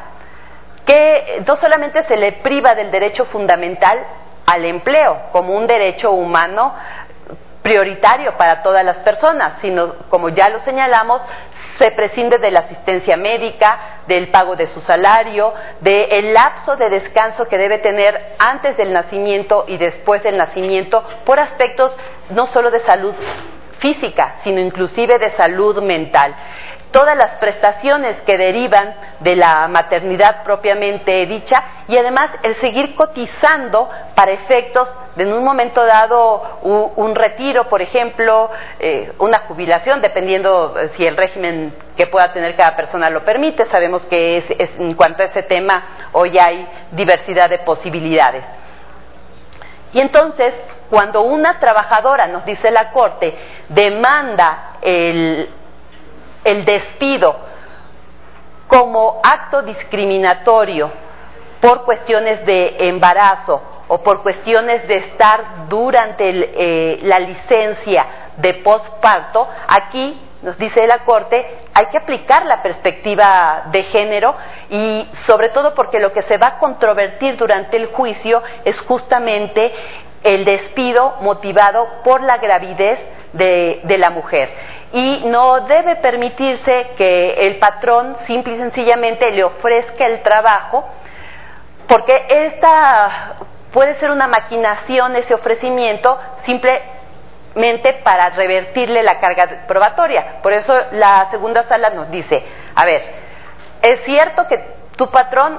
Que no solamente se le priva del derecho fundamental al empleo como un derecho humano prioritario para todas las personas, sino, como ya lo señalamos, se prescinde de la asistencia médica, del pago de su salario, del lapso de descanso que debe tener antes del nacimiento y después del nacimiento, por aspectos no solo de salud física, sino inclusive de salud mental. Todas las prestaciones que derivan de la maternidad propiamente dicha, y además el seguir cotizando para efectos de en un momento dado un, un retiro, por ejemplo, eh, una jubilación, dependiendo si el régimen que pueda tener cada persona lo permite. Sabemos que es, es, en cuanto a ese tema hoy hay diversidad de posibilidades. Y entonces, cuando una trabajadora, nos dice la Corte, demanda el el despido como acto discriminatorio por cuestiones de embarazo o por cuestiones de estar durante el, eh, la licencia de posparto, aquí nos dice la Corte, hay que aplicar la perspectiva de género, y sobre todo porque lo que se va a controvertir durante el juicio es justamente el despido motivado por la gravidez de, de la mujer. Y no debe permitirse que el patrón simple y sencillamente le ofrezca el trabajo, porque esta puede ser una maquinación ese ofrecimiento simplemente para revertirle la carga probatoria. Por eso la segunda sala nos dice, a ver, es cierto que tu patrón,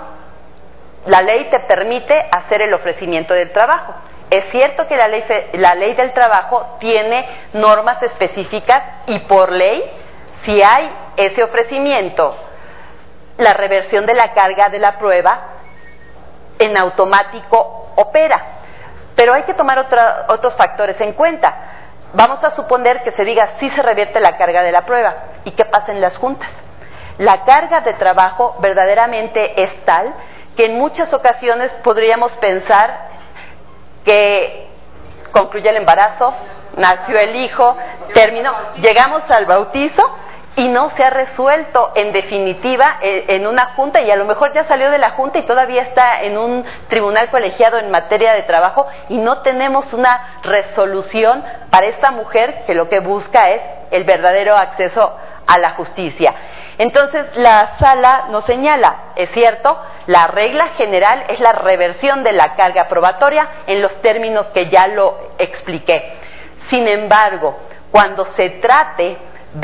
la ley te permite hacer el ofrecimiento del trabajo. Es cierto que la ley, la ley del trabajo tiene normas específicas y por ley, si hay ese ofrecimiento, la reversión de la carga de la prueba en automático opera. Pero hay que tomar otra, otros factores en cuenta. Vamos a suponer que se diga sí se revierte la carga de la prueba. ¿Y qué pasa en las juntas? La carga de trabajo verdaderamente es tal que en muchas ocasiones podríamos pensar que concluyó el embarazo, nació el hijo, terminó, llegamos al bautizo y no se ha resuelto en definitiva en una junta, y a lo mejor ya salió de la junta y todavía está en un tribunal colegiado en materia de trabajo y no tenemos una resolución para esta mujer que lo que busca es el verdadero acceso a la justicia. Entonces la sala nos señala, es cierto, la regla general es la reversión de la carga probatoria en los términos que ya lo expliqué. Sin embargo, cuando se trate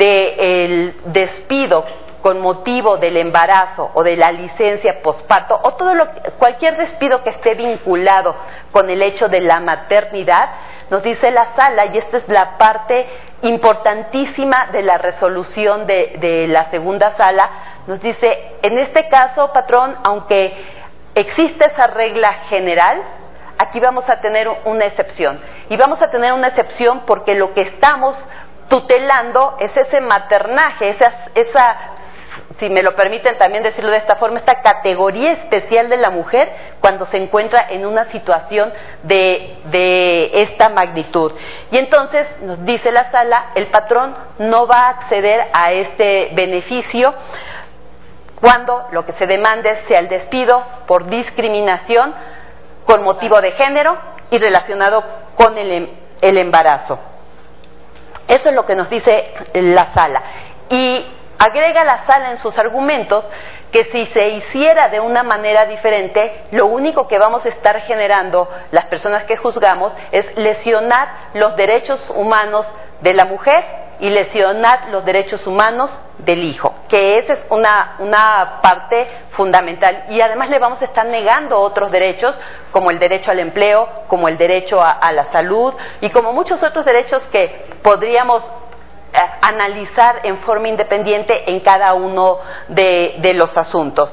del despido con motivo del embarazo o de la licencia posparto o todo lo, cualquier despido que esté vinculado con el hecho de la maternidad, nos dice la sala, y esta es la parte importantísima de la resolución de, de la segunda sala, nos dice, en este caso, patrón, aunque existe esa regla general, aquí vamos a tener una excepción. Y vamos a tener una excepción porque lo que estamos tutelando es ese maternaje, esa, esa, si me lo permiten también decirlo de esta forma, esta categoría especial de la mujer cuando se encuentra en una situación de, de esta magnitud. Y entonces, nos dice la sala, el patrón no va a acceder a este beneficio cuando lo que se demande sea el despido por discriminación con motivo de género y relacionado con el, el embarazo. Eso es lo que nos dice la sala. Y agrega la sala en sus argumentos que si se hiciera de una manera diferente, lo único que vamos a estar generando las personas que juzgamos es lesionar los derechos humanos de la mujer y lesionar los derechos humanos del hijo, que esa es una, una parte fundamental. Y además le vamos a estar negando otros derechos, como el derecho al empleo, como el derecho a, a la salud y como muchos otros derechos que podríamos eh, analizar en forma independiente en cada uno de, de los asuntos.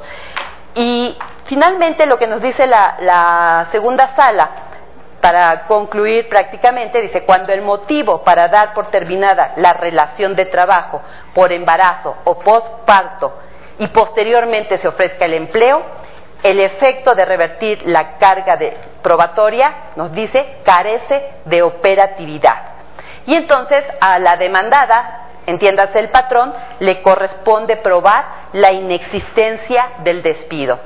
Y finalmente lo que nos dice la, la segunda sala, para concluir prácticamente, dice, cuando el motivo para dar por terminada la relación de trabajo por embarazo o posparto y posteriormente se ofrezca el empleo, el efecto de revertir la carga de probatoria, nos dice, carece de operatividad. Y entonces a la demandada, entiéndase el patrón, le corresponde probar la inexistencia del despido.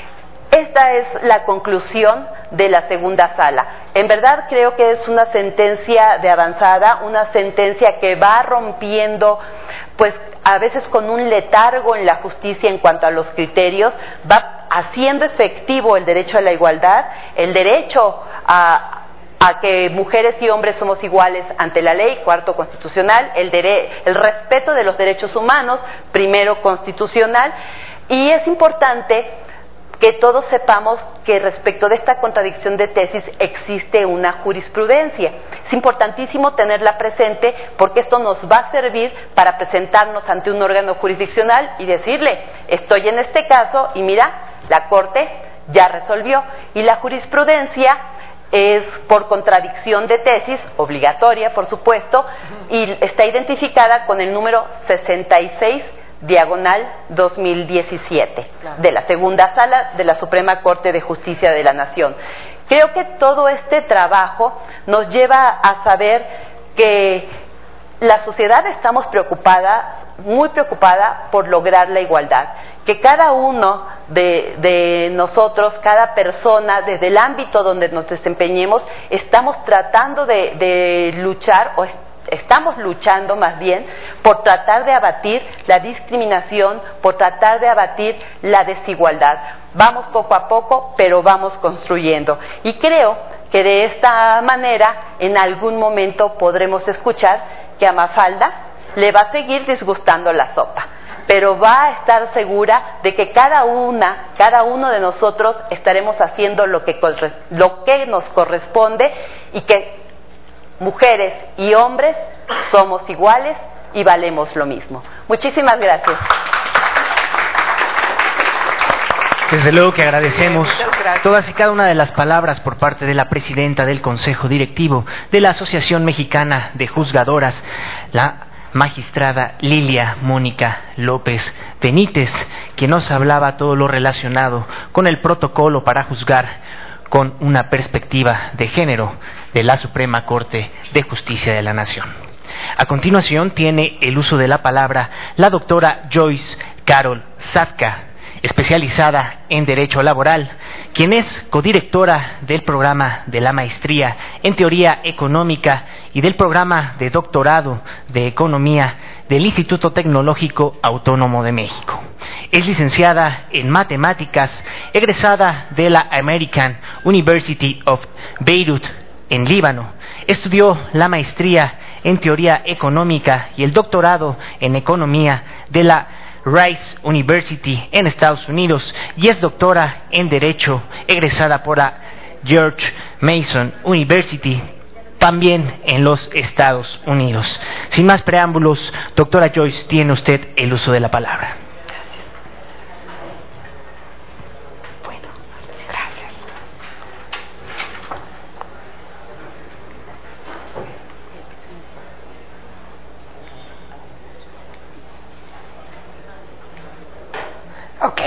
Esta es la conclusión de la segunda sala. En verdad creo que es una sentencia de avanzada, una sentencia que va rompiendo, pues a veces con un letargo en la justicia en cuanto a los criterios, va haciendo efectivo el derecho a la igualdad, el derecho a, a que mujeres y hombres somos iguales ante la ley, cuarto constitucional, el, dere, el respeto de los derechos humanos, primero constitucional, y es importante que todos sepamos que respecto de esta contradicción de tesis existe una jurisprudencia. Es importantísimo tenerla presente porque esto nos va a servir para presentarnos ante un órgano jurisdiccional y decirle, estoy en este caso y mira, la Corte ya resolvió. Y la jurisprudencia es por contradicción de tesis, obligatoria por supuesto, y está identificada con el número sesenta y seis diagonal dos mil diecisiete, claro, de la segunda sala de la Suprema Corte de Justicia de la Nación. Creo que todo este trabajo nos lleva a saber que la sociedad estamos preocupada, muy preocupada por lograr la igualdad, que cada uno de, de nosotros, cada persona, desde el ámbito donde nos desempeñemos, estamos tratando de, de luchar o estamos luchando más bien por tratar de abatir la discriminación, por tratar de abatir la desigualdad. Vamos poco a poco, pero vamos construyendo. Y creo que de esta manera, en algún momento podremos escuchar que a Mafalda le va a seguir disgustando la sopa, pero va a estar segura de que cada una, cada uno de nosotros estaremos haciendo lo que, lo que nos corresponde y que mujeres y hombres somos iguales y valemos lo mismo. Muchísimas gracias. Desde luego que agradecemos todas y cada una de las palabras por parte de la presidenta del Consejo Directivo de la Asociación Mexicana de Juzgadoras, la magistrada Lilia Mónica López Benítez, que nos hablaba todo lo relacionado con el protocolo para juzgar con una perspectiva de género de la Suprema Corte de Justicia de la Nación. A continuación tiene el uso de la palabra la doctora Joyce Carol Sadka, especializada en Derecho Laboral, quien es codirectora del programa de la Maestría en Teoría Económica y del programa de Doctorado de Economía del Instituto Tecnológico Autónomo de México. Es licenciada en Matemáticas, egresada de la American University of Beirut, en Líbano. Estudió la Maestría en Teoría Económica y el Doctorado en Economía de la Rice University en Estados Unidos y es doctora en Derecho, egresada por la George Mason University, también en los Estados Unidos. Sin más preámbulos, doctora Joyce, tiene usted el uso de la palabra. Bueno, gracias. Ok,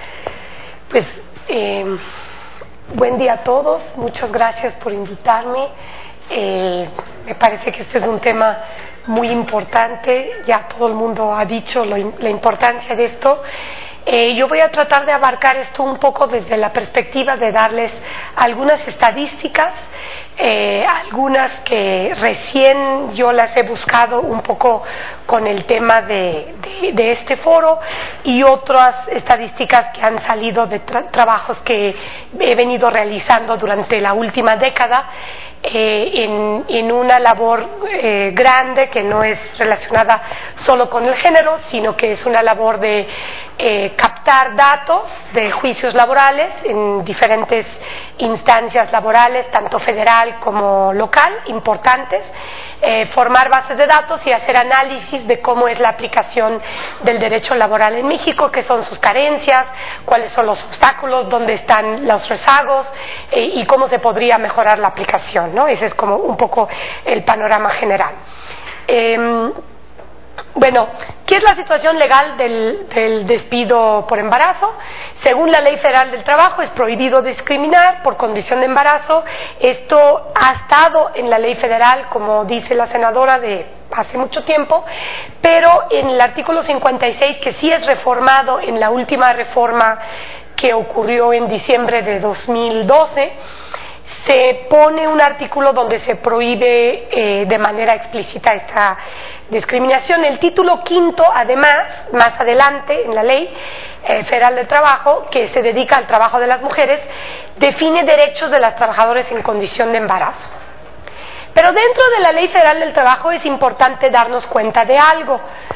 pues eh, buen día a todos, muchas gracias por invitarme. Eh, me parece que este es un tema muy importante, ya todo el mundo ha dicho lo, la importancia de esto. Eh, yo voy a tratar de abarcar esto un poco desde la perspectiva de darles algunas estadísticas, eh, algunas que recién yo las he buscado un poco con el tema de, de, de este foro, y otras estadísticas que han salido de tra- trabajos que he venido realizando durante la última década. Eh, en, en una labor eh, grande que no es relacionada solo con el género, sino que es una labor de eh, captar datos de juicios laborales en diferentes instancias laborales, tanto federal como local, importantes, eh, formar bases de datos y hacer análisis de cómo es la aplicación del derecho laboral en México, qué son sus carencias, cuáles son los obstáculos, dónde están los rezagos eh, y cómo se podría mejorar la aplicación, ¿no? Ese es como un poco el panorama general. Eh, Bueno, ¿qué es la situación legal del, del despido por embarazo? Según la Ley Federal del Trabajo, es prohibido discriminar por condición de embarazo. Esto ha estado en la ley federal, como dice la senadora, de hace mucho tiempo, pero en el artículo cincuenta y seis, que sí es reformado en la última reforma que ocurrió en diciembre de dos mil doce, se pone un artículo donde se prohíbe eh, de manera explícita esta discriminación. El título quinto, además, más adelante en la Ley eh, Federal del Trabajo, que se dedica al trabajo de las mujeres, define derechos de las trabajadoras en condición de embarazo. Pero dentro de la Ley Federal del Trabajo es importante darnos cuenta de algo.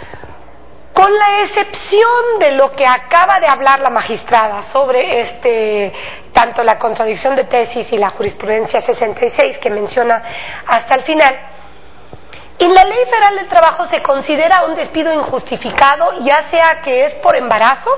Con la excepción de lo que acaba de hablar la magistrada sobre este, tanto la contradicción de tesis y la jurisprudencia sesenta y seis que menciona hasta el final, en la Ley Federal del Trabajo se considera un despido injustificado, ya sea que es por embarazo,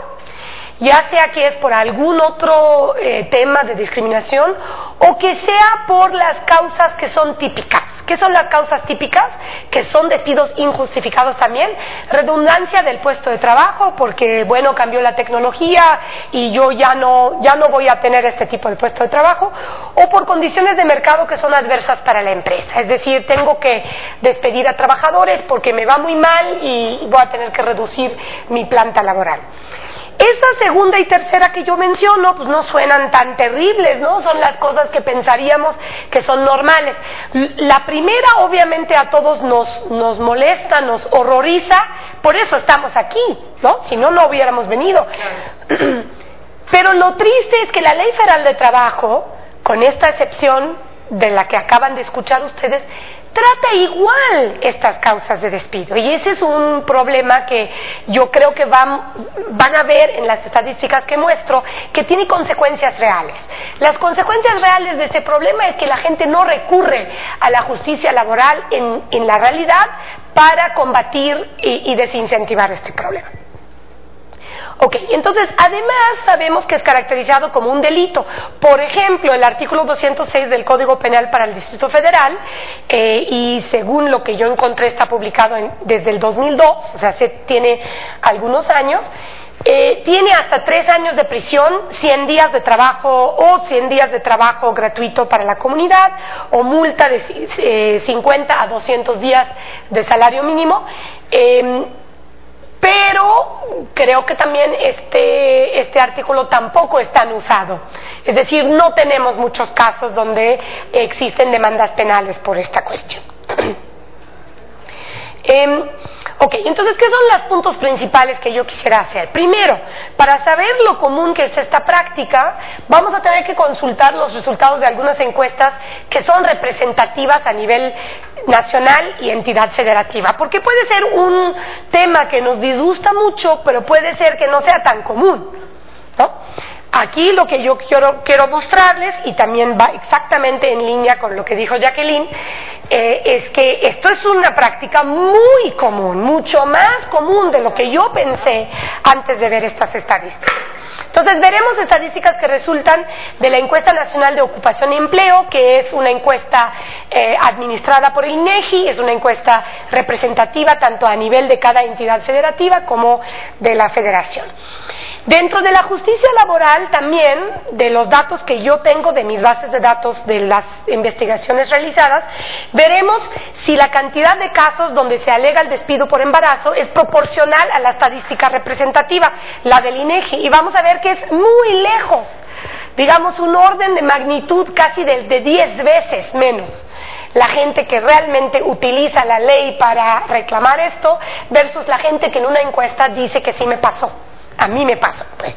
ya sea que es por algún otro eh, tema de discriminación, o que sea por las causas que son típicas. ¿Qué son las causas típicas? Que son despidos injustificados también, redundancia del puesto de trabajo, porque bueno, cambió la tecnología y yo ya no, ya no voy a tener este tipo de puesto de trabajo, o por condiciones de mercado que son adversas para la empresa, es decir, tengo que despedir a trabajadores porque me va muy mal y voy a tener que reducir mi planta laboral. Esa segunda y tercera que yo menciono, pues no suenan tan terribles, ¿no? Son las cosas que pensaríamos que son normales. La primera, obviamente, a todos nos, nos molesta, nos horroriza, por eso estamos aquí, ¿no? Si no, no hubiéramos venido. Pero lo triste es que la Ley Federal de Trabajo, con esta excepción de la que acaban de escuchar ustedes, trata igual estas causas de despido, y ese es un problema que yo creo que van, van a ver en las estadísticas que muestro, que tiene consecuencias reales. Las consecuencias reales de este problema es que la gente no recurre a la justicia laboral en, en la realidad para combatir y, y desincentivar este problema. Ok, entonces además sabemos que es caracterizado como un delito. Por ejemplo, el artículo doscientos seis del Código Penal para el Distrito Federal, eh, y según lo que yo encontré está publicado en, desde el dos mil dos, o sea, se tiene algunos años, eh, tiene hasta tres años de prisión, cien días de trabajo o cien días de trabajo gratuito para la comunidad, o multa de eh, cincuenta a doscientos días de salario mínimo. Eh, Pero creo que también este, este artículo tampoco es tan usado. Es decir, no tenemos muchos casos donde existen demandas penales por esta cuestión. eh, ok, entonces, ¿qué son los puntos principales que yo quisiera hacer? Primero, para saber lo común que es esta práctica, vamos a tener que consultar los resultados de algunas encuestas que son representativas a nivel nacional y entidad federativa, porque puede ser un tema que nos disgusta mucho, pero puede ser que no sea tan común, ¿no? Aquí lo que yo quiero, quiero mostrarles, y también va exactamente en línea con lo que dijo Jacqueline, eh, es que esto es una práctica muy común, mucho más común de lo que yo pensé antes de ver estas estadísticas. Entonces veremos estadísticas que resultan de la Encuesta Nacional de Ocupación y Empleo, que es una encuesta eh, administrada por el INEGI, es una encuesta representativa tanto a nivel de cada entidad federativa como de la federación. Dentro de la justicia laboral también, de los datos que yo tengo de mis bases de datos de las investigaciones realizadas, veremos si la cantidad de casos donde se alega el despido por embarazo es proporcional a la estadística representativa, la del INEGI, y vamos a ver que es muy lejos, digamos un orden de magnitud casi de, de diez veces menos la gente que realmente utiliza la ley para reclamar esto versus la gente que en una encuesta dice que sí me pasó. A mí me pasó, pues.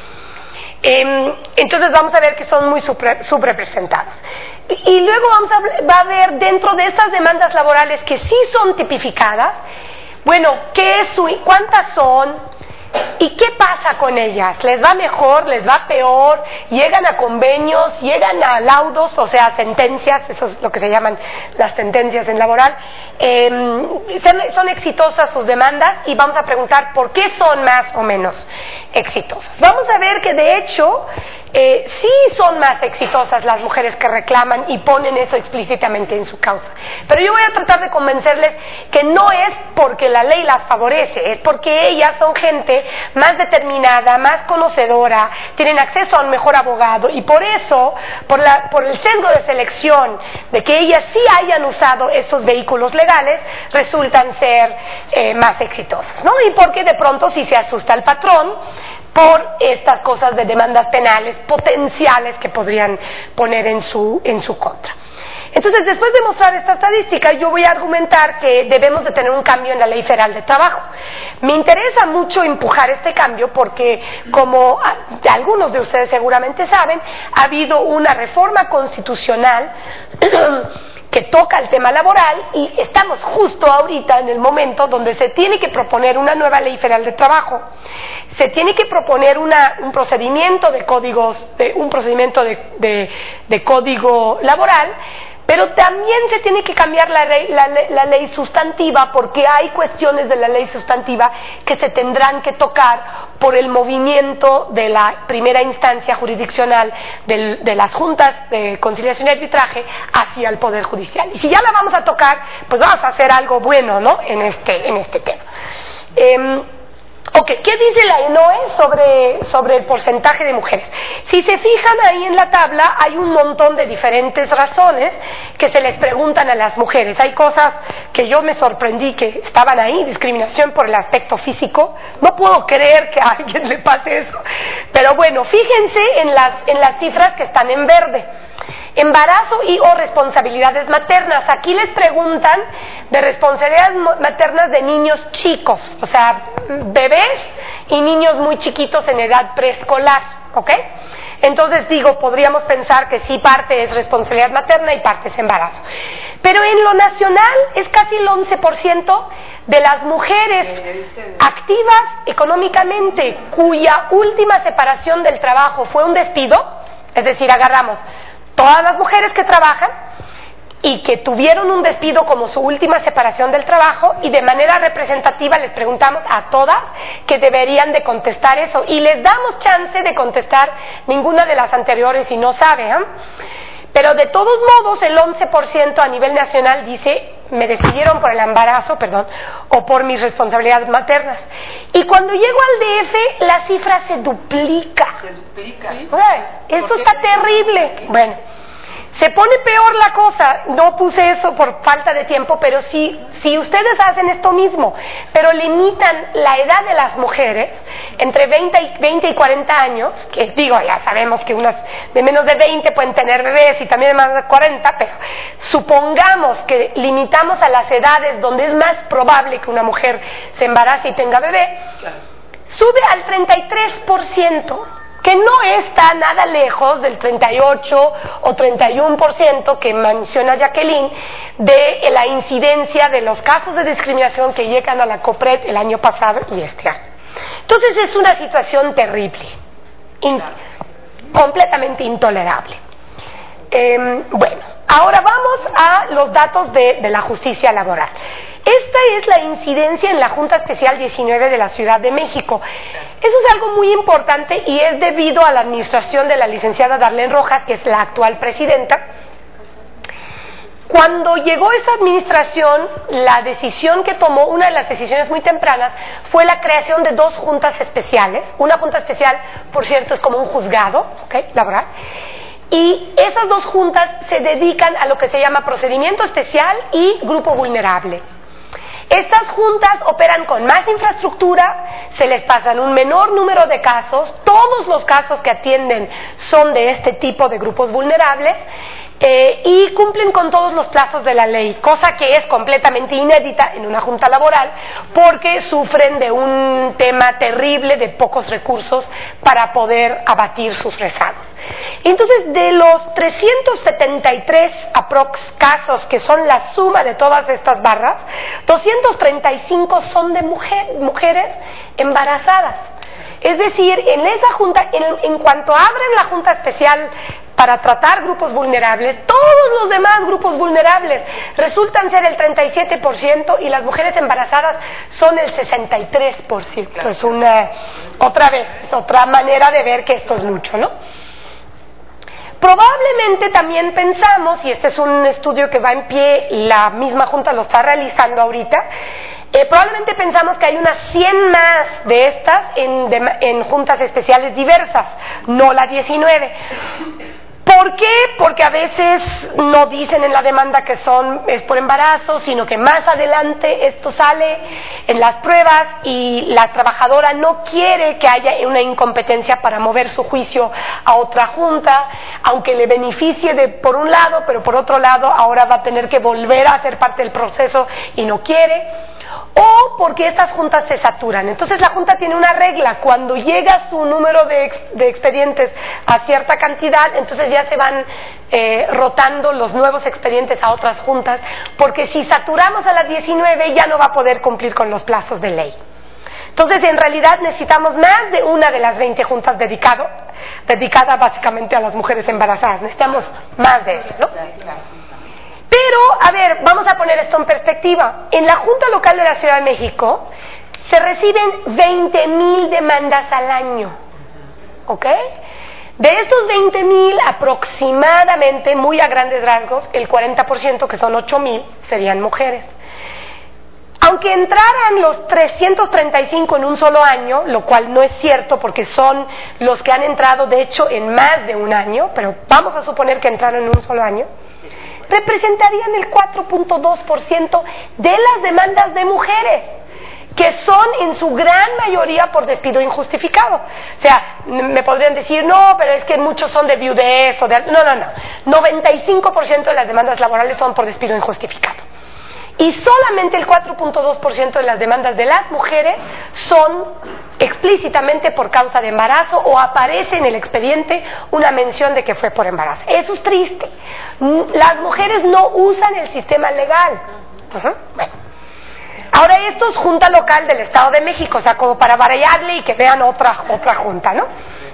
Eh, entonces vamos a ver que son muy subrepresentadas. Y, y luego vamos a, va a ver dentro de estas demandas laborales que sí son tipificadas, bueno, ¿qué es su, cuántas son? ¿Y qué pasa con ellas? ¿Les va mejor? ¿Les va peor? ¿Llegan a convenios? ¿Llegan a laudos? O sea, sentencias, eso es lo que se llaman las sentencias en laboral. Eh, son, son exitosas sus demandas, y vamos a preguntar por qué son más o menos exitosas. Vamos a ver que de hecho eh, sí son más exitosas las mujeres que reclaman y ponen eso explícitamente en su causa. Pero yo voy a tratar de convencerles que no es porque la ley las favorece, es porque ellas son gente más determinada, más conocedora, tienen acceso a un mejor abogado, y por eso, por, la, por el sesgo de selección de que ellas sí hayan usado esos vehículos legales, resultan ser eh, más exitosas, ¿no? Y porque de pronto sí se asusta el patrón por estas cosas de demandas penales potenciales que podrían poner en su, en su contra. Entonces, después de mostrar esta estadística, yo voy a argumentar que debemos de tener un cambio en la Ley Federal de Trabajo. Me interesa mucho empujar este cambio porque, como algunos de ustedes seguramente saben, ha habido una reforma constitucional que toca el tema laboral, y estamos justo ahorita en el momento donde se tiene que proponer una nueva Ley Federal de Trabajo, se tiene que proponer una, un procedimiento de códigos, de, un procedimiento de, de, de código laboral, pero también se tiene que cambiar la ley, la, la ley sustantiva, porque hay cuestiones de la ley sustantiva que se tendrán que tocar por el movimiento de la primera instancia jurisdiccional del, de las juntas de conciliación y arbitraje hacia el Poder Judicial. Y si ya la vamos a tocar, pues vamos a hacer algo bueno, ¿no?, en este, en este tema. Eh, Ok, ¿qué dice la E N O E sobre, sobre el porcentaje de mujeres? Si se fijan ahí en la tabla, hay un montón de diferentes razones que se les preguntan a las mujeres. Hay cosas que yo me sorprendí que estaban ahí, discriminación por el aspecto físico. No puedo creer que a alguien le pase eso. Pero bueno, fíjense en las, en las cifras que están en verde. Embarazo y o responsabilidades maternas. Aquí les preguntan de responsabilidades maternas de niños chicos, o sea, bebés y niños muy chiquitos en edad preescolar, ¿ok? Entonces digo, podríamos pensar que sí, parte es responsabilidad materna y parte es embarazo. Pero en lo nacional es casi el once por ciento de las mujeres activas económicamente cuya última separación del trabajo fue un despido, es decir, agarramos todas las mujeres que trabajan y que tuvieron un despido como su última separación del trabajo, y de manera representativa les preguntamos a todas que deberían de contestar eso, y les damos chance de contestar ninguna de las anteriores si no saben, ¿eh? Pero de todos modos el once por ciento a nivel nacional dice me despidieron por el embarazo, perdón, o por mis responsabilidades maternas. Y cuando llego al D F la cifra se duplica. Se duplica. ¿Sí? Bueno, esto está terrible. Bueno, se pone peor la cosa. No puse eso por falta de tiempo, pero si, si ustedes hacen esto mismo, pero limitan la edad de las mujeres entre veinte y cuarenta años, que digo, ya sabemos que unas de menos de veinte pueden tener bebés y también de más de cuarenta, pero supongamos que limitamos a las edades donde es más probable que una mujer se embarace y tenga bebé, sube al treinta y tres por ciento, que no está nada lejos del treinta y ocho o treinta y uno por ciento que menciona Jacqueline de la incidencia de los casos de discriminación que llegan a la COPRED el año pasado y este año. Entonces es una situación terrible, in, completamente intolerable. Eh, bueno, ahora vamos a los datos de, de la justicia laboral. Esta es la incidencia en la Junta Especial diecinueve de la Ciudad de México. Eso es algo muy importante y es debido a la administración de la licenciada Darlene Rojas, que es la actual presidenta. Cuando llegó esta administración, la decisión que tomó, una de las decisiones muy tempranas, fue la creación de dos juntas especiales. Una junta especial, por cierto, es como un juzgado, ¿okay?, laboral. Y esas dos juntas se dedican a lo que se llama procedimiento especial y grupo vulnerable. Estas juntas operan con más infraestructura, se les pasan un menor número de casos, todos los casos que atienden son de este tipo de grupos vulnerables, eh, y cumplen con todos los plazos de la ley, cosa que es completamente inédita en una junta laboral porque sufren de un tema terrible de pocos recursos para poder abatir sus rezagos. Entonces, de los trescientos setenta y tres aprox casos que son la suma de todas estas barras, doscientos treinta y cinco son de mujer, mujeres embarazadas. Es decir, en esa junta, en, en cuanto abren la junta especial para tratar grupos vulnerables, todos los demás grupos vulnerables resultan ser el treinta y siete por ciento y las mujeres embarazadas son el sesenta y tres por ciento. Es una, otra vez, es otra manera de ver que esto es mucho, ¿no? Probablemente también pensamos, y este es un estudio que va en pie, la misma Junta lo está realizando ahorita, eh, probablemente pensamos que hay unas cien más de estas en, de, en juntas especiales diversas, no la diecinueve. ¿Por qué? Porque a veces no dicen en la demanda que son es por embarazo, sino que más adelante esto sale en las pruebas y la trabajadora no quiere que haya una incompetencia para mover su juicio a otra junta, aunque le beneficie de por un lado, pero por otro lado ahora va a tener que volver a ser parte del proceso y no quiere. O porque estas juntas se saturan. Entonces la junta tiene una regla: cuando llega su número de, ex, de expedientes a cierta cantidad, entonces ya se van eh, rotando los nuevos expedientes a otras juntas, porque si saturamos a las diecinueve ya no va a poder cumplir con los plazos de ley. Entonces en realidad necesitamos más de una de las veinte juntas dedicado, dedicadas básicamente a las mujeres embarazadas. Necesitamos más de eso, ¿no? Pero, a ver, vamos a poner esto en perspectiva. En la Junta Local de la Ciudad de México se reciben veinte mil demandas al año, ¿ok? De estos veinte mil, aproximadamente, muy a grandes rasgos, el cuarenta por ciento, que son ocho mil, serían mujeres. Aunque entraran los trescientos treinta y cinco en un solo año, lo cual no es cierto porque son los que han entrado de hecho en más de un año, pero vamos a suponer que entraron en un solo año, representarían el cuatro punto dos por ciento de las demandas de mujeres, que son en su gran mayoría por despido injustificado. O sea, me podrían decir, no, pero es que muchos son de viudez o de... No, no, no. noventa y cinco por ciento de las demandas laborales son por despido injustificado. Y solamente el cuatro punto dos por ciento de las demandas de las mujeres son explícitamente por causa de embarazo o aparece en el expediente una mención de que fue por embarazo. Eso es triste. Las mujeres no usan el sistema legal. Uh-huh. Bueno. Ahora esto es Junta Local del Estado de México, o sea, como para variarle y que vean otra, otra junta, ¿no?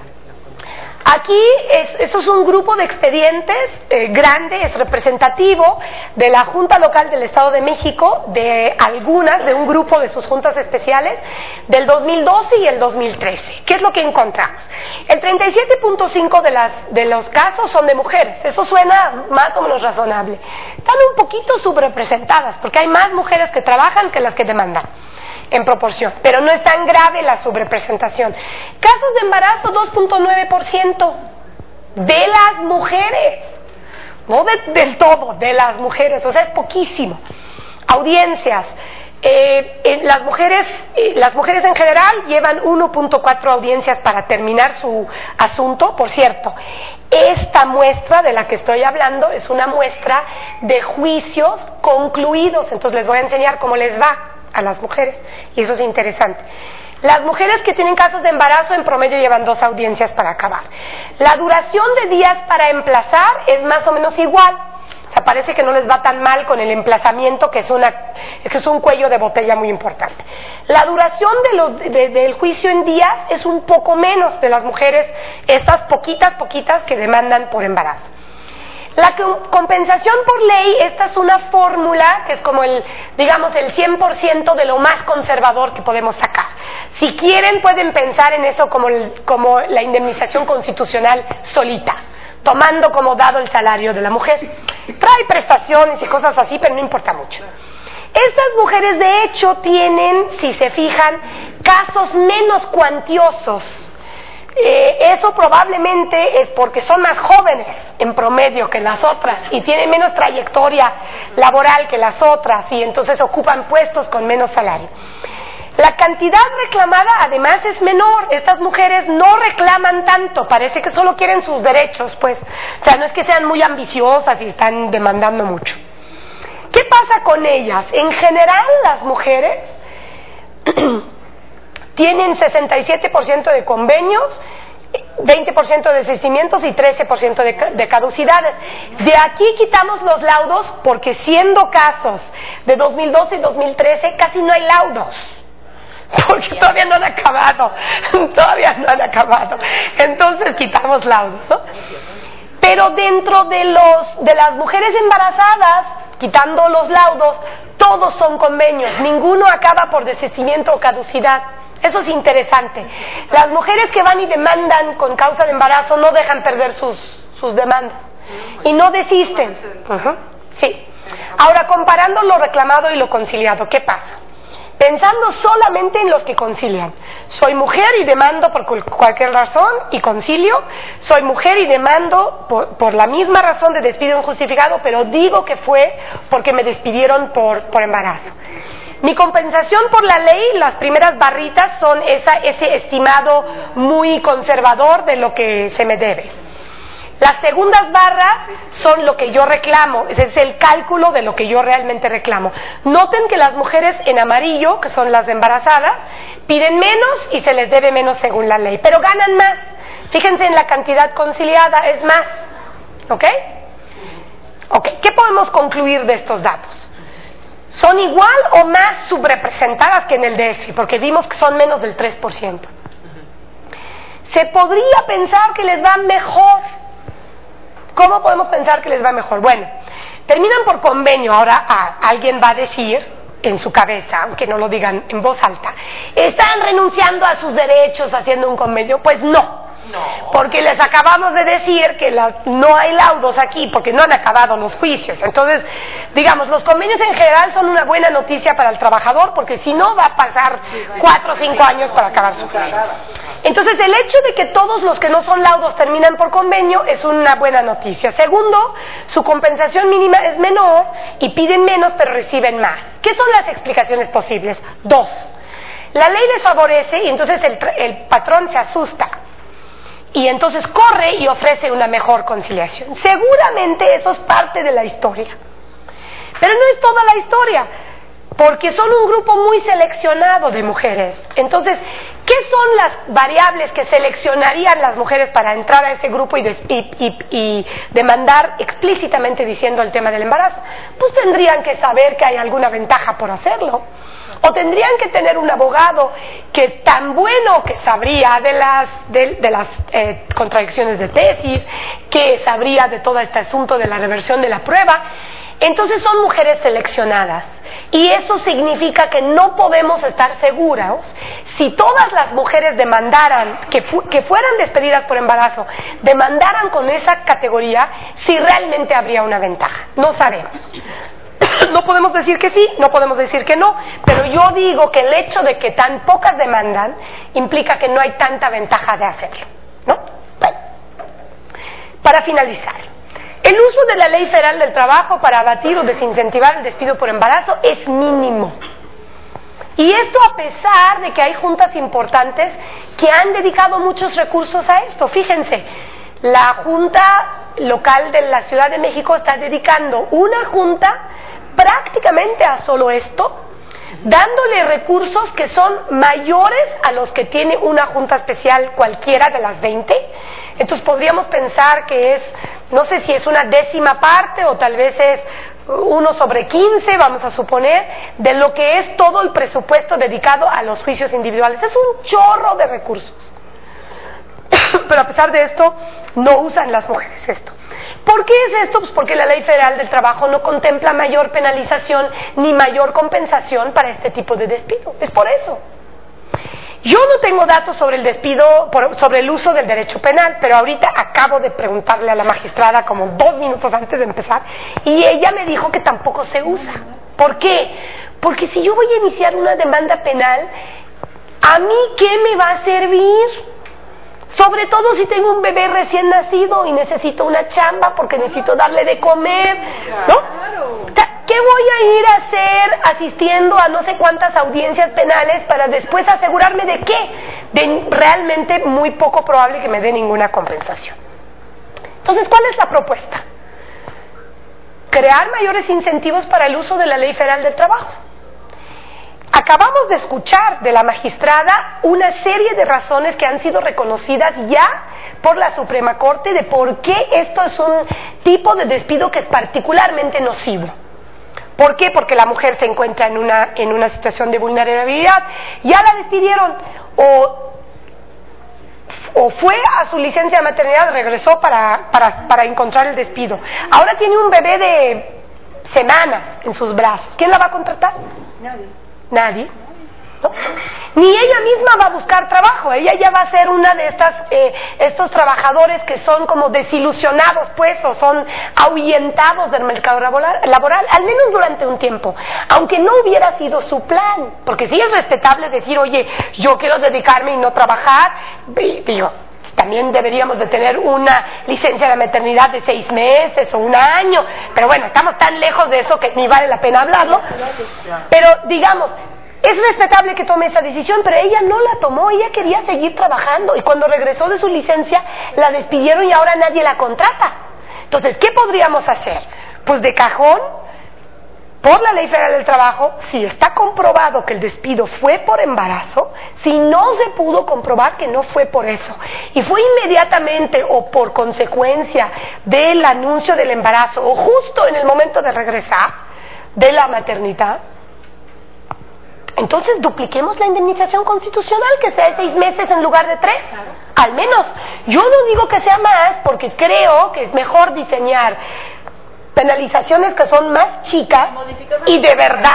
Aquí es, eso es un grupo de expedientes eh, grande, es representativo de la Junta Local del Estado de México, de algunas, de un grupo de sus juntas especiales, del dos mil doce y el dos mil trece. ¿Qué es lo que encontramos? El treinta y siete punto cinco de, las, de los casos son de mujeres, eso suena más o menos razonable. Están un poquito subrepresentadas, porque hay más mujeres que trabajan que las que demandan, en proporción, pero no es tan grave la subrepresentación. Casos de embarazo, dos punto nueve por ciento de las mujeres, no de, del todo, de las mujeres, o sea, es poquísimo. Audiencias, eh, eh, las mujeres eh, las mujeres en general llevan uno punto cuatro audiencias para terminar su asunto. Por cierto, esta muestra de la que estoy hablando es una muestra de juicios concluidos, entonces les voy a enseñar cómo les va a las mujeres, y eso es interesante. Las mujeres que tienen casos de embarazo en promedio llevan dos audiencias para acabar. La duración de días para emplazar es más o menos igual, o sea, parece que no les va tan mal con el emplazamiento, que es, una, que es un cuello de botella muy importante. La duración de los, de, del juicio en días es un poco menos de las mujeres, estas poquitas, poquitas que demandan por embarazo. La compensación por ley, esta es una fórmula que es como el, digamos, el cien por ciento de lo más conservador que podemos sacar. Si quieren pueden pensar en eso como, el, como la indemnización constitucional solita, tomando como dado el salario de la mujer. Trae prestaciones y cosas así, pero no importa mucho. Estas mujeres de hecho tienen, si se fijan, casos menos cuantiosos. Eh, eso probablemente es porque son más jóvenes en promedio que las otras y tienen menos trayectoria laboral que las otras y entonces ocupan puestos con menos salario. La cantidad reclamada además es menor. Estas mujeres no reclaman tanto, parece que solo quieren sus derechos, pues, o sea, no es que sean muy ambiciosas y están demandando mucho. ¿Qué pasa con ellas? En general las mujeres tienen sesenta y siete por ciento de convenios, veinte por ciento de desistimientos y trece por ciento de, de caducidades. De aquí quitamos los laudos porque siendo casos de dos mil doce y dos mil trece casi no hay laudos, porque todavía no han acabado, todavía no han acabado. Entonces quitamos laudos, ¿no? Pero dentro de, los, de las mujeres embarazadas, quitando los laudos, todos son convenios, ninguno acaba por desistimiento o caducidad. Eso es interesante. Las mujeres que van y demandan con causa de embarazo no dejan perder sus, sus demandas y no desisten. Uh-huh. Sí. Ahora, comparando lo reclamado y lo conciliado, ¿qué pasa? Pensando solamente en los que concilian. Soy mujer y demando por cualquier razón y concilio. Soy mujer y demando por, por la misma razón de despido injustificado, pero digo que fue porque me despidieron por, por embarazo. Mi compensación por la ley, las primeras barritas son esa, ese estimado muy conservador de lo que se me debe. Las segundas barras son lo que yo reclamo, ese es el cálculo de lo que yo realmente reclamo. Noten que las mujeres en amarillo, que son las embarazadas, piden menos y se les debe menos según la ley, pero ganan más. Fíjense en la cantidad conciliada, es más. ¿Ok? Ok, ¿qué podemos concluir de estos datos? Son igual o más subrepresentadas que en el D F, porque vimos que son menos del tres por ciento. Se podría pensar que les va mejor. ¿Cómo podemos pensar que les va mejor? Bueno, terminan por convenio. Ahora ah, alguien va a decir en su cabeza, aunque no lo digan en voz alta, ¿están renunciando a sus derechos haciendo un convenio? Pues no. Porque les acabamos de decir que la, no hay laudos aquí porque no han acabado los juicios. Entonces, digamos, los convenios en general son una buena noticia para el trabajador porque si no va a pasar cuatro o cinco años para acabar su juicio. Entonces, el hecho de que todos los que no son laudos terminan por convenio es una buena noticia. Segundo, su compensación mínima es menor y piden menos pero reciben más. ¿Qué son las explicaciones posibles? Dos. La ley les favorece y entonces el, el patrón se asusta. Y entonces corre y ofrece una mejor conciliación. Seguramente eso es parte de la historia. Pero no es toda la historia, porque son un grupo muy seleccionado de mujeres. Entonces, ¿qué son las variables que seleccionarían las mujeres para entrar a ese grupo y, des, y, y, y demandar explícitamente diciendo el tema del embarazo? Pues tendrían que saber que hay alguna ventaja por hacerlo. O tendrían que tener un abogado que es tan bueno que sabría de las, de, de las eh, contradicciones de tesis, que sabría de todo este asunto de la reversión de la prueba. Entonces son mujeres seleccionadas. Y eso significa que no podemos estar seguros si todas las mujeres demandaran, que, fu que fueran despedidas por embarazo, demandaran con esa categoría, si realmente habría una ventaja. No sabemos. No podemos decir que sí, no podemos decir que no, pero yo digo que el hecho de que tan pocas demandan implica que no hay tanta ventaja de hacerlo, ¿no? Bueno, para finalizar, el uso de la Ley Federal del Trabajo para abatir o desincentivar el despido por embarazo es mínimo. Y esto a pesar de que hay juntas importantes que han dedicado muchos recursos a esto. Fíjense, la Junta Local de la Ciudad de México está dedicando una junta prácticamente a solo esto, dándole recursos que son mayores a los que tiene una junta especial cualquiera de las veinte. Entonces podríamos pensar que es, no sé si es una décima parte o tal vez es uno sobre quince, vamos a suponer, de lo que es todo el presupuesto dedicado a los juicios individuales. Es un chorro de recursos. Pero a pesar de esto, no usan las mujeres esto. ¿Por qué es esto? Pues porque la Ley Federal del Trabajo no contempla mayor penalización ni mayor compensación para este tipo de despido. Es por eso. Yo no tengo datos sobre el despido, por, sobre el uso del derecho penal, pero ahorita acabo de preguntarle a la magistrada como dos minutos antes de empezar y ella me dijo que tampoco se usa. ¿Por qué? Porque si yo voy a iniciar una demanda penal, ¿a mí qué me va a servir? Sobre todo si tengo un bebé recién nacido y necesito una chamba porque necesito darle de comer, ¿no? ¿Qué voy a ir a hacer asistiendo a no sé cuántas audiencias penales para después asegurarme de qué? De realmente muy poco probable que me dé ninguna compensación. Entonces, ¿cuál es la propuesta? Crear mayores incentivos para el uso de la Ley Federal del Trabajo. Acabamos de escuchar de la magistrada una serie de razones que han sido reconocidas ya por la Suprema Corte de por qué esto es un tipo de despido que es particularmente nocivo. ¿Por qué? Porque la mujer se encuentra en una, en una situación de vulnerabilidad, ya la despidieron o, o fue a su licencia de maternidad, regresó para, para, para encontrar el despido. Ahora tiene un bebé de semanas en sus brazos. ¿Quién la va a contratar? Nadie. Nadie, ¿no? Ni ella misma va a buscar trabajo, ella ya va a ser una de estas eh, estos trabajadores que son como desilusionados pues o son ahuyentados del mercado laboral, laboral, al menos durante un tiempo, aunque no hubiera sido su plan, porque sí es respetable decir, oye, yo quiero dedicarme y no trabajar, digo, también deberíamos de tener una licencia de maternidad de seis meses o un año, pero bueno, estamos tan lejos de eso que ni vale la pena hablarlo. Pero digamos, es respetable que tome esa decisión, pero ella no la tomó, ella quería seguir trabajando y cuando regresó de su licencia la despidieron y ahora nadie la contrata. Entonces, ¿qué podríamos hacer? Pues de cajón, por la Ley Federal del Trabajo, si está comprobado que el despido fue por embarazo, si no se pudo comprobar que no fue por eso, y fue inmediatamente o por consecuencia del anuncio del embarazo, o justo en el momento de regresar de la maternidad, entonces dupliquemos la indemnización constitucional, que sea de seis meses en lugar de tres, al menos. Yo no digo que sea más, porque creo que es mejor diseñar penalizaciones que son más chicas y de verdad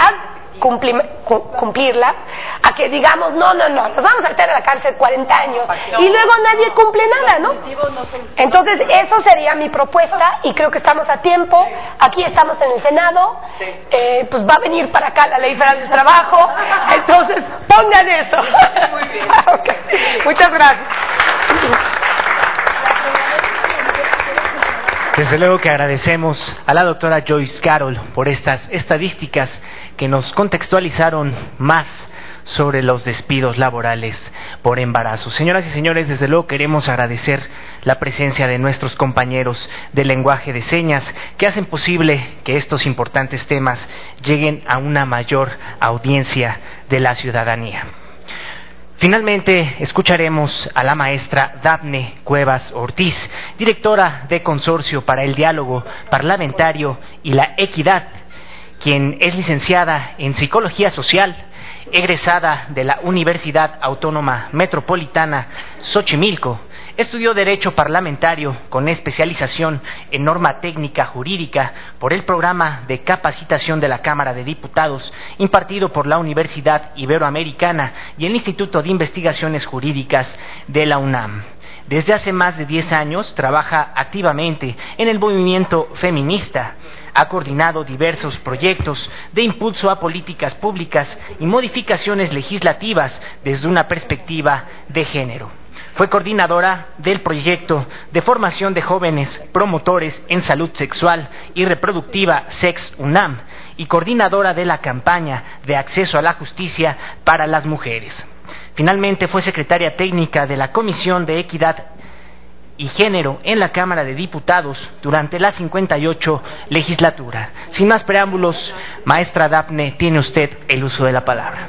cumplirlas, a que digamos, no, no, no, nos vamos a meter a la cárcel cuarenta años y luego nadie cumple nada, ¿no? Entonces, eso sería mi propuesta y creo que estamos a tiempo. Aquí estamos en el Senado, eh, pues va a venir para acá la Ley Federal del Trabajo, entonces pongan eso. Muy bien. Okay. Muchas gracias. Desde luego que agradecemos a la doctora Joyce Carol por estas estadísticas que nos contextualizaron más sobre los despidos laborales por embarazo. Señoras y señores, desde luego queremos agradecer la presencia de nuestros compañeros de lenguaje de señas que hacen posible que estos importantes temas lleguen a una mayor audiencia de la ciudadanía. Finalmente, escucharemos a la maestra Dafne Cuevas Ortiz, directora de Consorcio para el Diálogo Parlamentario y la Equidad, quien es licenciada en Psicología Social, egresada de la Universidad Autónoma Metropolitana Xochimilco. Estudió Derecho Parlamentario con especialización en Norma Técnica Jurídica por el programa de capacitación de la Cámara de Diputados impartido por la Universidad Iberoamericana y el Instituto de Investigaciones Jurídicas de la UNAM. Desde hace más de diez años trabaja activamente en el movimiento feminista. Ha coordinado diversos proyectos de impulso a políticas públicas y modificaciones legislativas desde una perspectiva de género. Fue coordinadora del proyecto de formación de jóvenes promotores en salud sexual y reproductiva Sex UNAM y coordinadora de la campaña de acceso a la justicia para las mujeres. Finalmente fue secretaria técnica de la Comisión de Equidad y Género en la Cámara de Diputados durante la cincuenta y ocho legislatura. Sin más preámbulos, maestra Dafne, tiene usted el uso de la palabra.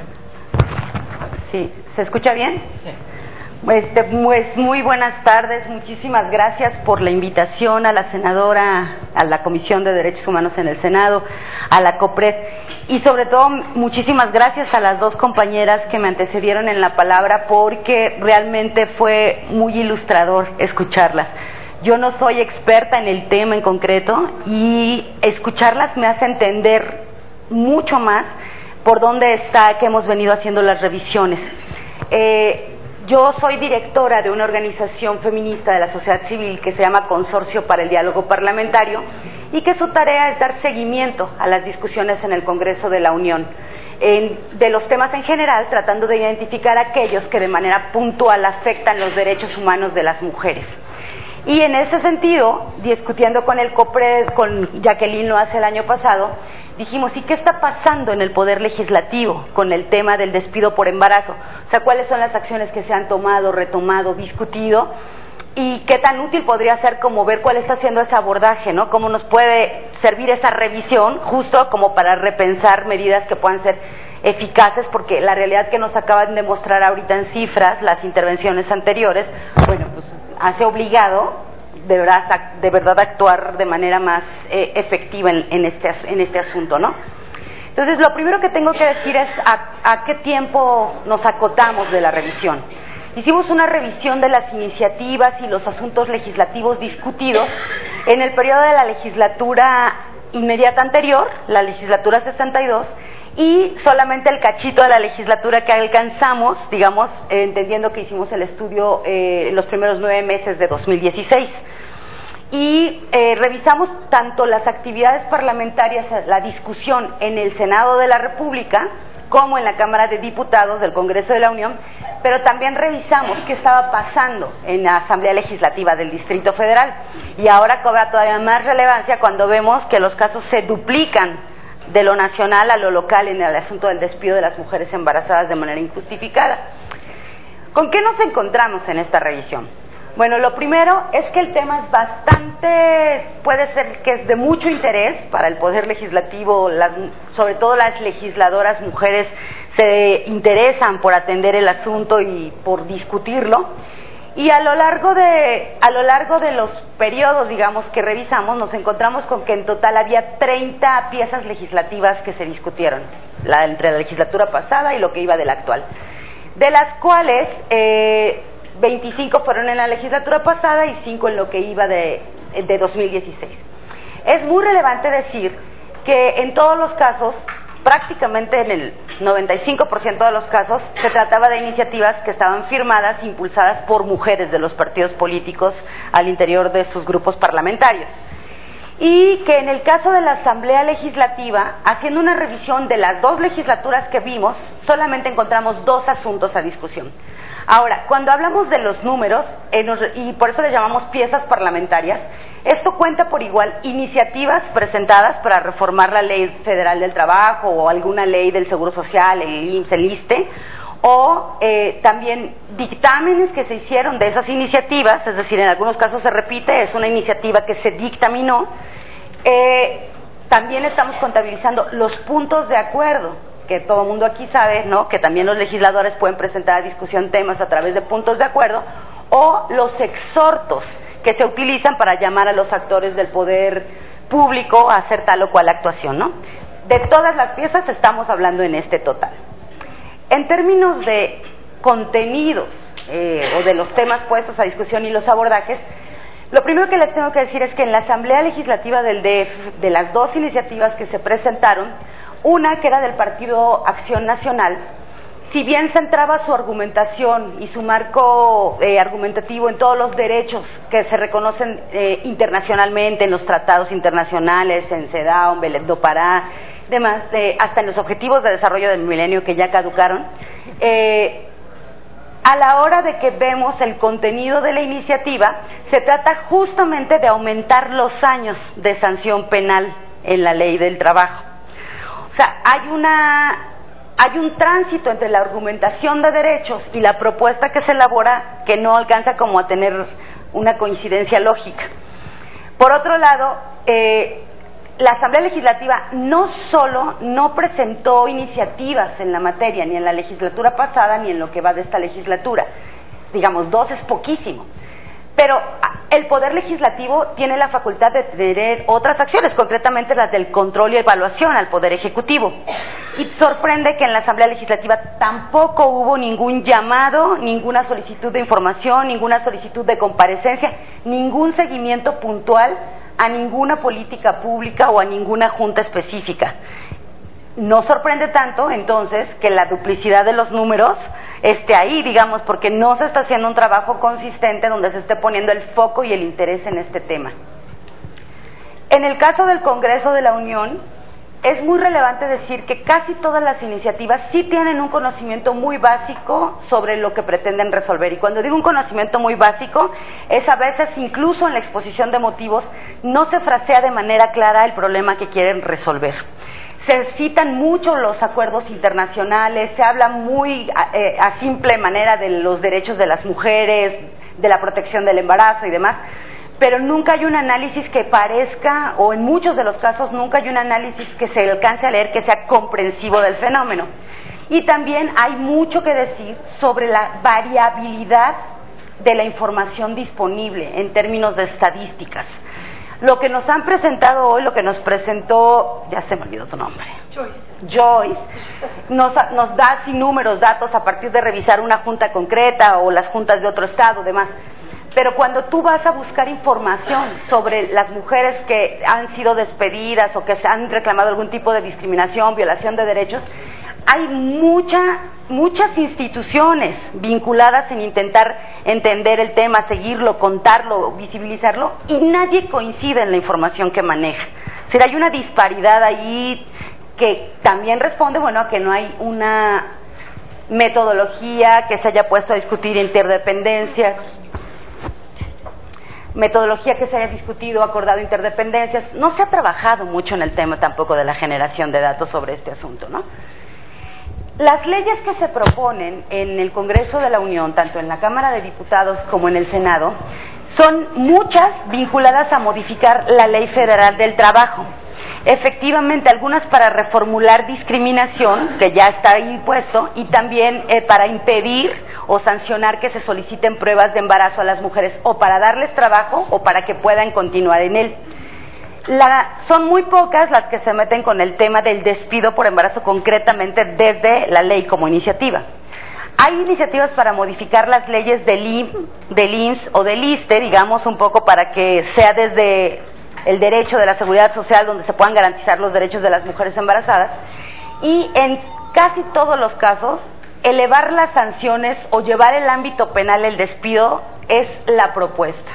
Sí, ¿se escucha bien? Sí. Este, pues muy buenas tardes, muchísimas gracias por la invitación a la senadora, a la Comisión de Derechos Humanos en el Senado, a la COPRED y sobre todo muchísimas gracias a las dos compañeras que me antecedieron en la palabra porque realmente fue muy ilustrador escucharlas. Yo no soy experta en el tema en concreto y escucharlas me hace entender mucho más por dónde está que hemos venido haciendo las revisiones. Eh, Yo soy directora de una organización feminista de la sociedad civil que se llama Consorcio para el Diálogo Parlamentario y que su tarea es dar seguimiento a las discusiones en el Congreso de la Unión en, de los temas en general, tratando de identificar aquellos que de manera puntual afectan los derechos humanos de las mujeres. Y en ese sentido, discutiendo con el COPRED, con Jacqueline lo hace el año pasado, dijimos, ¿y qué está pasando en el Poder Legislativo con el tema del despido por embarazo? O sea, ¿cuáles son las acciones que se han tomado, retomado, discutido? ¿Y qué tan útil podría ser como ver cuál está haciendo ese abordaje, ¿no? ¿Cómo nos puede servir esa revisión justo como para repensar medidas que puedan ser eficaces? Porque la realidad que nos acaban de mostrar ahorita en cifras, las intervenciones anteriores, bueno, pues hace obligado de verdad, de verdad actuar de manera más eh, efectiva en, en, este, en este asunto, ¿no? Entonces, lo primero que tengo que decir es a, a qué tiempo nos acotamos de la revisión. Hicimos una revisión de las iniciativas y los asuntos legislativos discutidos en el periodo de la legislatura inmediata anterior, la legislatura sesenta y dos, y solamente el cachito de la legislatura que alcanzamos, digamos, eh, entendiendo que hicimos el estudio en eh, los primeros nueve meses de dos mil dieciséis. Y eh, revisamos tanto las actividades parlamentarias, la discusión en el Senado de la República, como en la Cámara de Diputados del Congreso de la Unión, pero también revisamos qué estaba pasando en la Asamblea Legislativa del Distrito Federal. Y ahora cobra todavía más relevancia cuando vemos que los casos se duplican de lo nacional a lo local en el asunto del despido de las mujeres embarazadas de manera injustificada. ¿Con qué nos encontramos en esta revisión? Bueno, lo primero es que el tema es bastante, puede ser que es de mucho interés para el Poder Legislativo, las, sobre todo las legisladoras mujeres se interesan por atender el asunto y por discutirlo. Y a lo largo de, a lo largo de los periodos, digamos, que revisamos, nos encontramos con que en total había treinta piezas legislativas que se discutieron, la, entre la legislatura pasada y lo que iba de la actual, de las cuales eh, veinticinco fueron en la legislatura pasada y cinco en lo que iba de, de dos mil dieciséis. Es muy relevante decir que en todos los casos prácticamente en el noventa y cinco por ciento de los casos se trataba de iniciativas que estaban firmadas, impulsadas por mujeres de los partidos políticos al interior de sus grupos parlamentarios. Y que en el caso de la Asamblea Legislativa, haciendo una revisión de las dos legislaturas que vimos, solamente encontramos dos asuntos a discusión. Ahora, cuando hablamos de los números, eh, nos, y por eso les llamamos piezas parlamentarias, esto cuenta por igual iniciativas presentadas para reformar la Ley Federal del Trabajo o alguna ley del Seguro Social, el I M S S, el ISSSTE, o eh, también dictámenes que se hicieron de esas iniciativas, es decir, en algunos casos se repite, es una iniciativa que se dictaminó. Eh, también estamos contabilizando los puntos de acuerdo, que todo el mundo aquí sabe, ¿no?, que también los legisladores pueden presentar a discusión temas a través de puntos de acuerdo, o los exhortos que se utilizan para llamar a los actores del poder público a hacer tal o cual actuación, ¿no? De todas las piezas estamos hablando en este total. En términos de contenidos eh, o de los temas puestos a discusión y los abordajes, lo primero que les tengo que decir es que en la Asamblea Legislativa del D F, de las dos iniciativas que se presentaron, una que era del Partido Acción Nacional, si bien centraba su argumentación y su marco eh, argumentativo en todos los derechos que se reconocen eh, internacionalmente en los tratados internacionales, en CEDAW, en Belém do Pará, demás, eh, hasta en los objetivos de desarrollo del milenio que ya caducaron, eh, a la hora de que vemos el contenido de la iniciativa, se trata justamente de aumentar los años de sanción penal en la ley del trabajo. O sea, hay una, hay un tránsito entre la argumentación de derechos y la propuesta que se elabora que no alcanza como a tener una coincidencia lógica. Por otro lado, eh, la Asamblea Legislativa no solo no presentó iniciativas en la materia, ni en la legislatura pasada, ni en lo que va de esta legislatura. Digamos, dos es poquísimo. Pero el Poder Legislativo tiene la facultad de tener otras acciones, concretamente las del control y evaluación al Poder Ejecutivo. Y sorprende que en la Asamblea Legislativa tampoco hubo ningún llamado, ninguna solicitud de información, ninguna solicitud de comparecencia, ningún seguimiento puntual a ninguna política pública o a ninguna junta específica. No sorprende tanto, entonces, que la duplicidad de los números esté ahí, digamos, porque no se está haciendo un trabajo consistente donde se esté poniendo el foco y el interés en este tema. En el caso del Congreso de la Unión, es muy relevante decir que casi todas las iniciativas sí tienen un conocimiento muy básico sobre lo que pretenden resolver. Y cuando digo un conocimiento muy básico, es a veces incluso en la exposición de motivos no se frasea de manera clara el problema que quieren resolver. Se citan mucho los acuerdos internacionales, se habla muy eh, a simple manera de los derechos de las mujeres, de la protección del embarazo y demás, pero nunca hay un análisis que parezca, o en muchos de los casos nunca hay un análisis que se alcance a leer que sea comprensivo del fenómeno. Y también hay mucho que decir sobre la variabilidad de la información disponible en términos de estadísticas. Lo que nos han presentado hoy, lo que nos presentó, ya se me olvidó tu nombre, Joyce, Joyce nos, nos da sin números, datos a partir de revisar una junta concreta o las juntas de otro estado, demás. Pero cuando tú vas a buscar información sobre las mujeres que han sido despedidas o que se han reclamado algún tipo de discriminación, violación de derechos, hay mucha, muchas instituciones vinculadas en intentar entender el tema, seguirlo, contarlo, visibilizarlo, y nadie coincide en la información que maneja. O sea, hay una disparidad ahí que también responde, bueno, a que no hay una metodología que se haya puesto a discutir interdependencias, metodología que se haya discutido, acordado interdependencias. No se ha trabajado mucho en el tema tampoco de la generación de datos sobre este asunto, ¿no? Las leyes que se proponen en el Congreso de la Unión, tanto en la Cámara de Diputados como en el Senado, son muchas vinculadas a modificar la Ley Federal del Trabajo. Efectivamente, algunas para reformular discriminación, que ya está ahí puesto, y también eh, para impedir o sancionar que se soliciten pruebas de embarazo a las mujeres, o para darles trabajo o para que puedan continuar en él. La, son muy pocas las que se meten con el tema del despido por embarazo concretamente desde la ley como iniciativa. Hay iniciativas para modificar las leyes del I M S S, del I M S S o del ISSSTE, digamos, un poco para que sea desde el derecho de la seguridad social donde se puedan garantizar los derechos de las mujeres embarazadas. y en casi todos los casos, elevar las sanciones o llevar el ámbito penal el despido es la propuesta.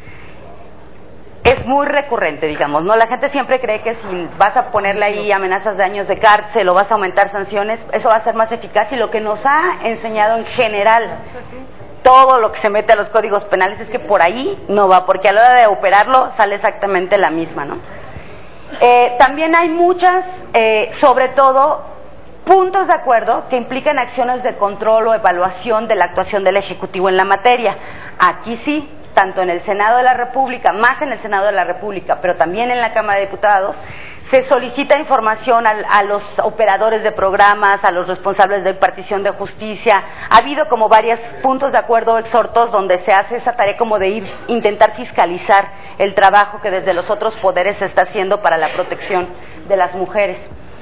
Es muy recurrente, digamos, ¿no? La gente siempre cree que si vas a ponerle ahí amenazas de años de cárcel o vas a aumentar sanciones, eso va a ser más eficaz, y lo que nos ha enseñado en general todo lo que se mete a los códigos penales es que por ahí no va, porque a la hora de operarlo sale exactamente la misma, ¿no? Eh, también hay muchas, eh, sobre todo, puntos de acuerdo que implican acciones de control o evaluación de la actuación del Ejecutivo en la materia. Aquí sí, tanto en el Senado de la República, más en el Senado de la República, pero también en la Cámara de Diputados, se solicita información a, a los operadores de programas, a los responsables de impartición de justicia. Ha habido como varios puntos de acuerdo, exhortos, donde se hace esa tarea como de ir, intentar fiscalizar el trabajo que desde los otros poderes se está haciendo para la protección de las mujeres.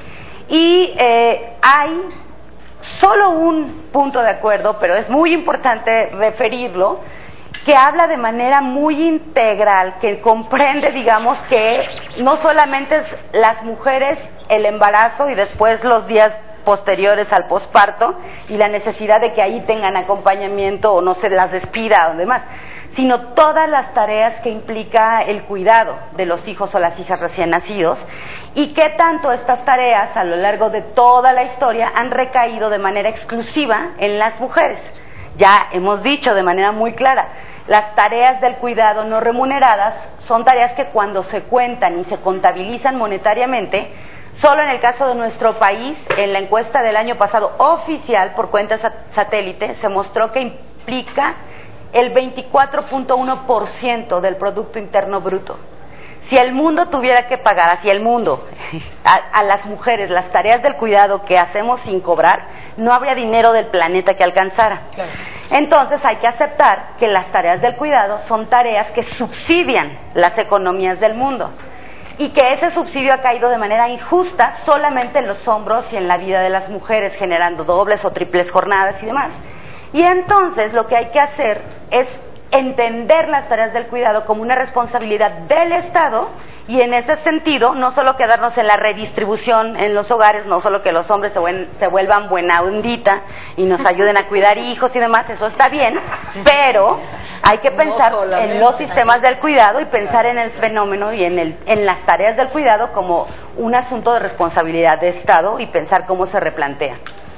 Y eh, hay solo un punto de acuerdo, pero es muy importante referirlo, que habla de manera muy integral, que comprende, digamos, que no solamente es las mujeres, el embarazo y después los días posteriores al posparto y la necesidad de que ahí tengan acompañamiento o no se las despida o demás, sino todas las tareas que implica el cuidado de los hijos o las hijas recién nacidos, y que tanto estas tareas a lo largo de toda la historia han recaído de manera exclusiva en las mujeres. Ya hemos dicho de manera muy clara, las tareas del cuidado no remuneradas son tareas que cuando se cuentan y se contabilizan monetariamente, solo en el caso de nuestro país, en la encuesta del año pasado oficial por cuenta satélite, se mostró que implica el veinticuatro punto uno por ciento del Producto Interno Bruto. Si el mundo tuviera que pagar, así el mundo, a, a las mujeres las tareas del cuidado que hacemos sin cobrar, no habría dinero del planeta que alcanzara. Claro. Entonces hay que aceptar que las tareas del cuidado son tareas que subsidian las economías del mundo, y que ese subsidio ha caído de manera injusta solamente en los hombros y en la vida de las mujeres, generando dobles o triples jornadas y demás. Y entonces lo que hay que hacer es entender las tareas del cuidado como una responsabilidad del Estado, y en ese sentido no solo quedarnos en la redistribución en los hogares, no solo que los hombres se, buen, se vuelvan buena ondita y nos ayuden a cuidar hijos y demás, eso está bien, pero hay que pensar no en los sistemas del cuidado y pensar en el fenómeno y en, el, en las tareas del cuidado como un asunto de responsabilidad de Estado, y pensar cómo se replantea.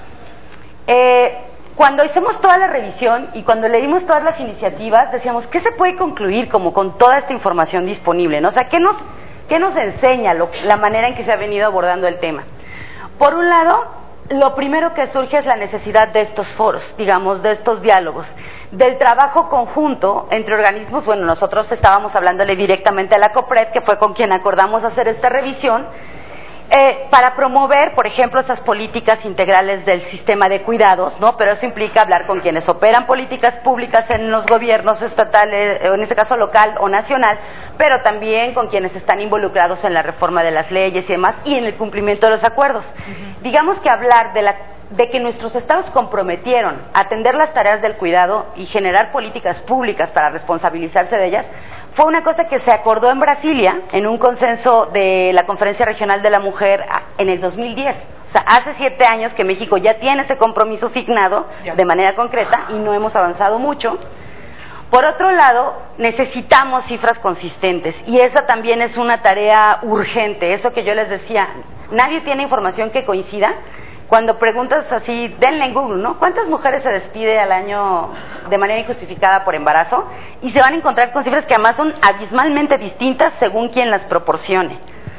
Eh, Cuando hicimos toda la revisión y cuando leímos todas las iniciativas, decíamos, ¿qué se puede concluir como con toda esta información disponible, ¿no? O sea, ¿qué nos, qué nos enseña lo, la manera en que se ha venido abordando el tema? Por un lado, lo primero que surge es la necesidad de estos foros, digamos, de estos diálogos, del trabajo conjunto entre organismos. Bueno, nosotros estábamos hablándole directamente a la COPRED, que fue con quien acordamos hacer esta revisión, Eh, para promover, por ejemplo, esas políticas integrales del sistema de cuidados, ¿no? Pero eso implica hablar con quienes operan políticas públicas en los gobiernos estatales, o en este caso local o nacional, pero también con quienes están involucrados en la reforma de las leyes y demás, y en el cumplimiento de los acuerdos. Uh-huh. Digamos que hablar de la de que nuestros estados comprometieron a atender las tareas del cuidado y generar políticas públicas para responsabilizarse de ellas, fue una cosa que se acordó en Brasilia, en un consenso de la Conferencia Regional de la Mujer en el dos mil diez. O sea, hace siete años que México ya tiene ese compromiso asignado de manera concreta y no hemos avanzado mucho. Por otro lado, necesitamos cifras consistentes, y esa también es una tarea urgente. Eso que yo les decía, nadie tiene información que coincida. Cuando preguntas así, denle en Google, ¿no? ¿Cuántas mujeres se despide al año de manera injustificada por embarazo? Y se van a encontrar con cifras que además son abismalmente distintas según quien las proporcione.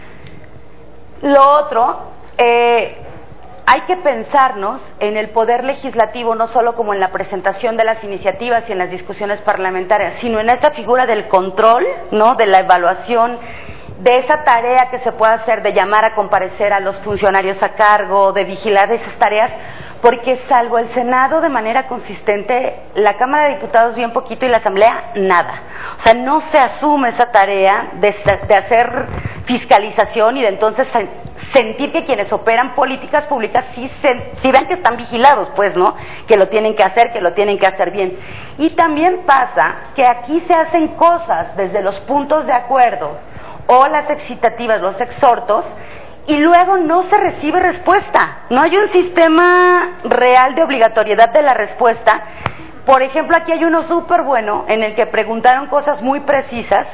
Lo otro, eh, hay que pensarnos en el poder legislativo, no solo como en la presentación de las iniciativas y en las discusiones parlamentarias, sino en esta figura del control, ¿no? De la evaluación, de esa tarea que se puede hacer de llamar a comparecer a los funcionarios a cargo, de vigilar esas tareas, porque salvo el Senado de manera consistente, la Cámara de Diputados bien poquito y la Asamblea nada. O sea, no se asume esa tarea de, de hacer fiscalización y de entonces sentir que quienes operan políticas públicas sí, se, sí ven que están vigilados, pues, ¿no? Que lo tienen que hacer, que lo tienen que hacer bien. Y también pasa que aquí se hacen cosas desde los puntos de acuerdo o las excitativas, los exhortos, y luego no se recibe respuesta. No hay un sistema real de obligatoriedad de la respuesta. Por ejemplo, aquí hay uno súper bueno en el que preguntaron cosas muy precisas,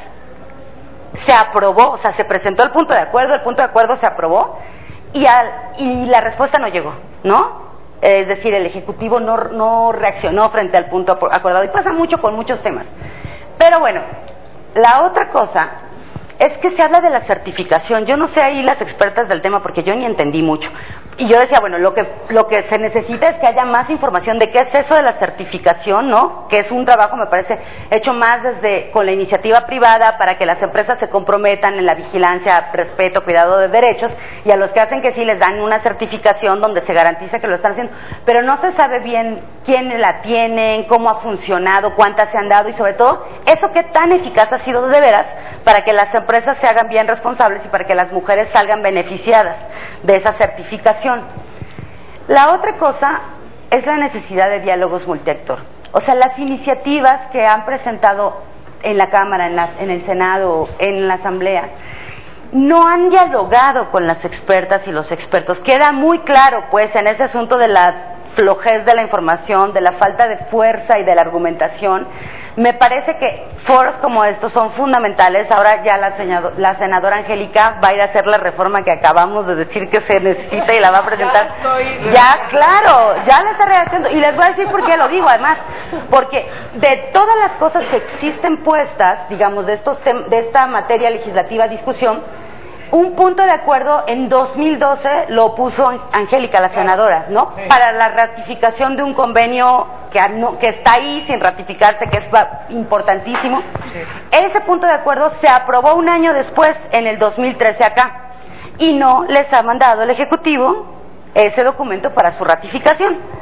se aprobó, o sea, se presentó el punto de acuerdo, el punto de acuerdo se aprobó y, al, y la respuesta no llegó, ¿no? Es decir, el Ejecutivo no, no reaccionó frente al punto acordado, y pasa mucho con muchos temas. Pero bueno, la otra cosa es que se habla de la certificación. Yo no sé ahí las expertas del tema porque yo ni entendí mucho. Y yo decía, bueno, lo que lo que se necesita es que haya más información de qué es eso de la certificación, ¿no? Que es un trabajo, me parece, hecho más desde con la iniciativa privada para que las empresas se comprometan en la vigilancia, respeto, cuidado de derechos, y a los que hacen que sí les dan una certificación donde se garantiza que lo están haciendo. Pero no se sabe bien quiénes la tienen, cómo ha funcionado, cuántas se han dado y sobre todo, eso qué tan eficaz ha sido de veras para que las empresas se hagan bien responsables y para que las mujeres salgan beneficiadas de esa certificación. La otra cosa es la necesidad de diálogos multiactor. O sea, las iniciativas que han presentado en la Cámara, en, la, en el Senado, en la Asamblea, no han dialogado con las expertas y los expertos. Queda muy claro, pues, en ese asunto de la flojez de la información, de la falta de fuerza y de la argumentación. Me parece que foros como estos son fundamentales. Ahora ya la, senado, la senadora Angélica va a ir a hacer la reforma que acabamos de decir que se necesita y la va a presentar. Ya, ya claro, ya la está redactando. Y les voy a decir por qué lo digo, además, porque de todas las cosas que existen puestas, digamos, de, estos de esta materia legislativa discusión, un punto de acuerdo en dos mil doce lo puso Angélica, la senadora, ¿no? Para la ratificación de un convenio que, no, que está ahí sin ratificarse, que es importantísimo. Ese punto de acuerdo se aprobó un año después, en el dos mil trece acá, y no les ha mandado el Ejecutivo ese documento para su ratificación.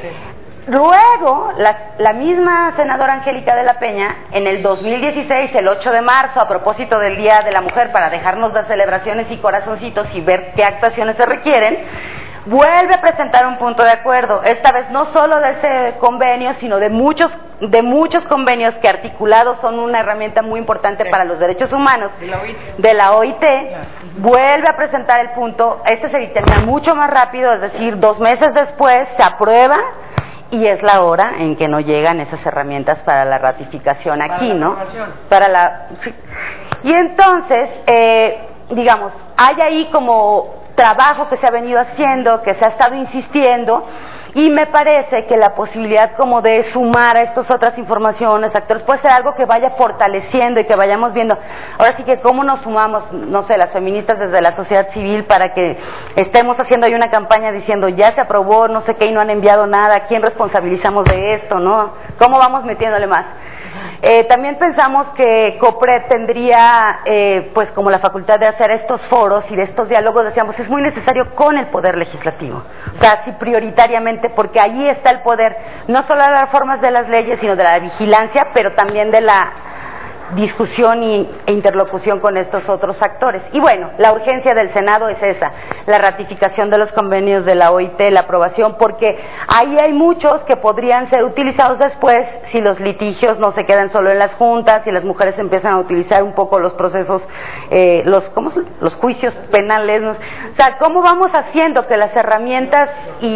Luego, la, la misma senadora Angélica de la Peña, en el dos mil dieciséis, el ocho de marzo, a propósito del Día de la Mujer, para dejarnos de celebraciones y corazoncitos y ver qué actuaciones se requieren, vuelve a presentar un punto de acuerdo, esta vez no solo de ese convenio, sino de muchos, de muchos convenios que articulados son una herramienta muy importante sí. para los derechos humanos de la O I T, de la O I T claro. Vuelve a presentar el punto, este se dictamina mucho más rápido, es decir, dos meses después se aprueba, y es la hora en que no llegan esas herramientas para la ratificación aquí, ¿no? Para la sí. Y entonces, eh, digamos, hay ahí como trabajo que se ha venido haciendo, que se ha estado insistiendo, y me parece que la posibilidad como de sumar a estas otras informaciones, actores, puede ser algo que vaya fortaleciendo y que vayamos viendo. Ahora sí que cómo nos sumamos, no sé, las feministas desde la sociedad civil para que estemos haciendo ahí una campaña diciendo ya se aprobó, no sé qué, y no han enviado nada, ¿a quién responsabilizamos de esto, no? ¿Cómo vamos metiéndole más? Eh, también pensamos que COPRED tendría eh, pues como la facultad de hacer estos foros y de estos diálogos, decíamos, es muy necesario con el Poder Legislativo, o sea, sí prioritariamente, porque allí está el poder, no solo de las reformas de las leyes, sino de la vigilancia, pero también de la discusión y, e interlocución con estos otros actores. Y bueno, la urgencia del Senado es esa, la ratificación de los convenios de la O I T, la aprobación, porque ahí hay muchos que podrían ser utilizados después si los litigios no se quedan solo en las juntas, si las mujeres empiezan a utilizar un poco los procesos, eh, los, ¿cómo se, los juicios penales, ¿no? O sea, ¿cómo vamos haciendo que las herramientas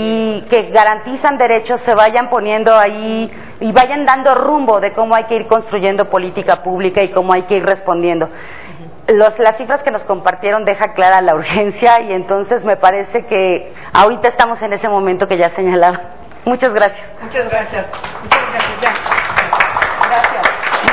y que garantizan derechos se vayan poniendo ahí y vayan dando rumbo de cómo hay que ir construyendo política pública y cómo hay que ir respondiendo? Los, las cifras que nos compartieron deja clara la urgencia y entonces me parece que ahorita estamos en ese momento que ya señalaba. Muchas gracias. Muchas gracias. Muchas gracias. Ya. Gracias.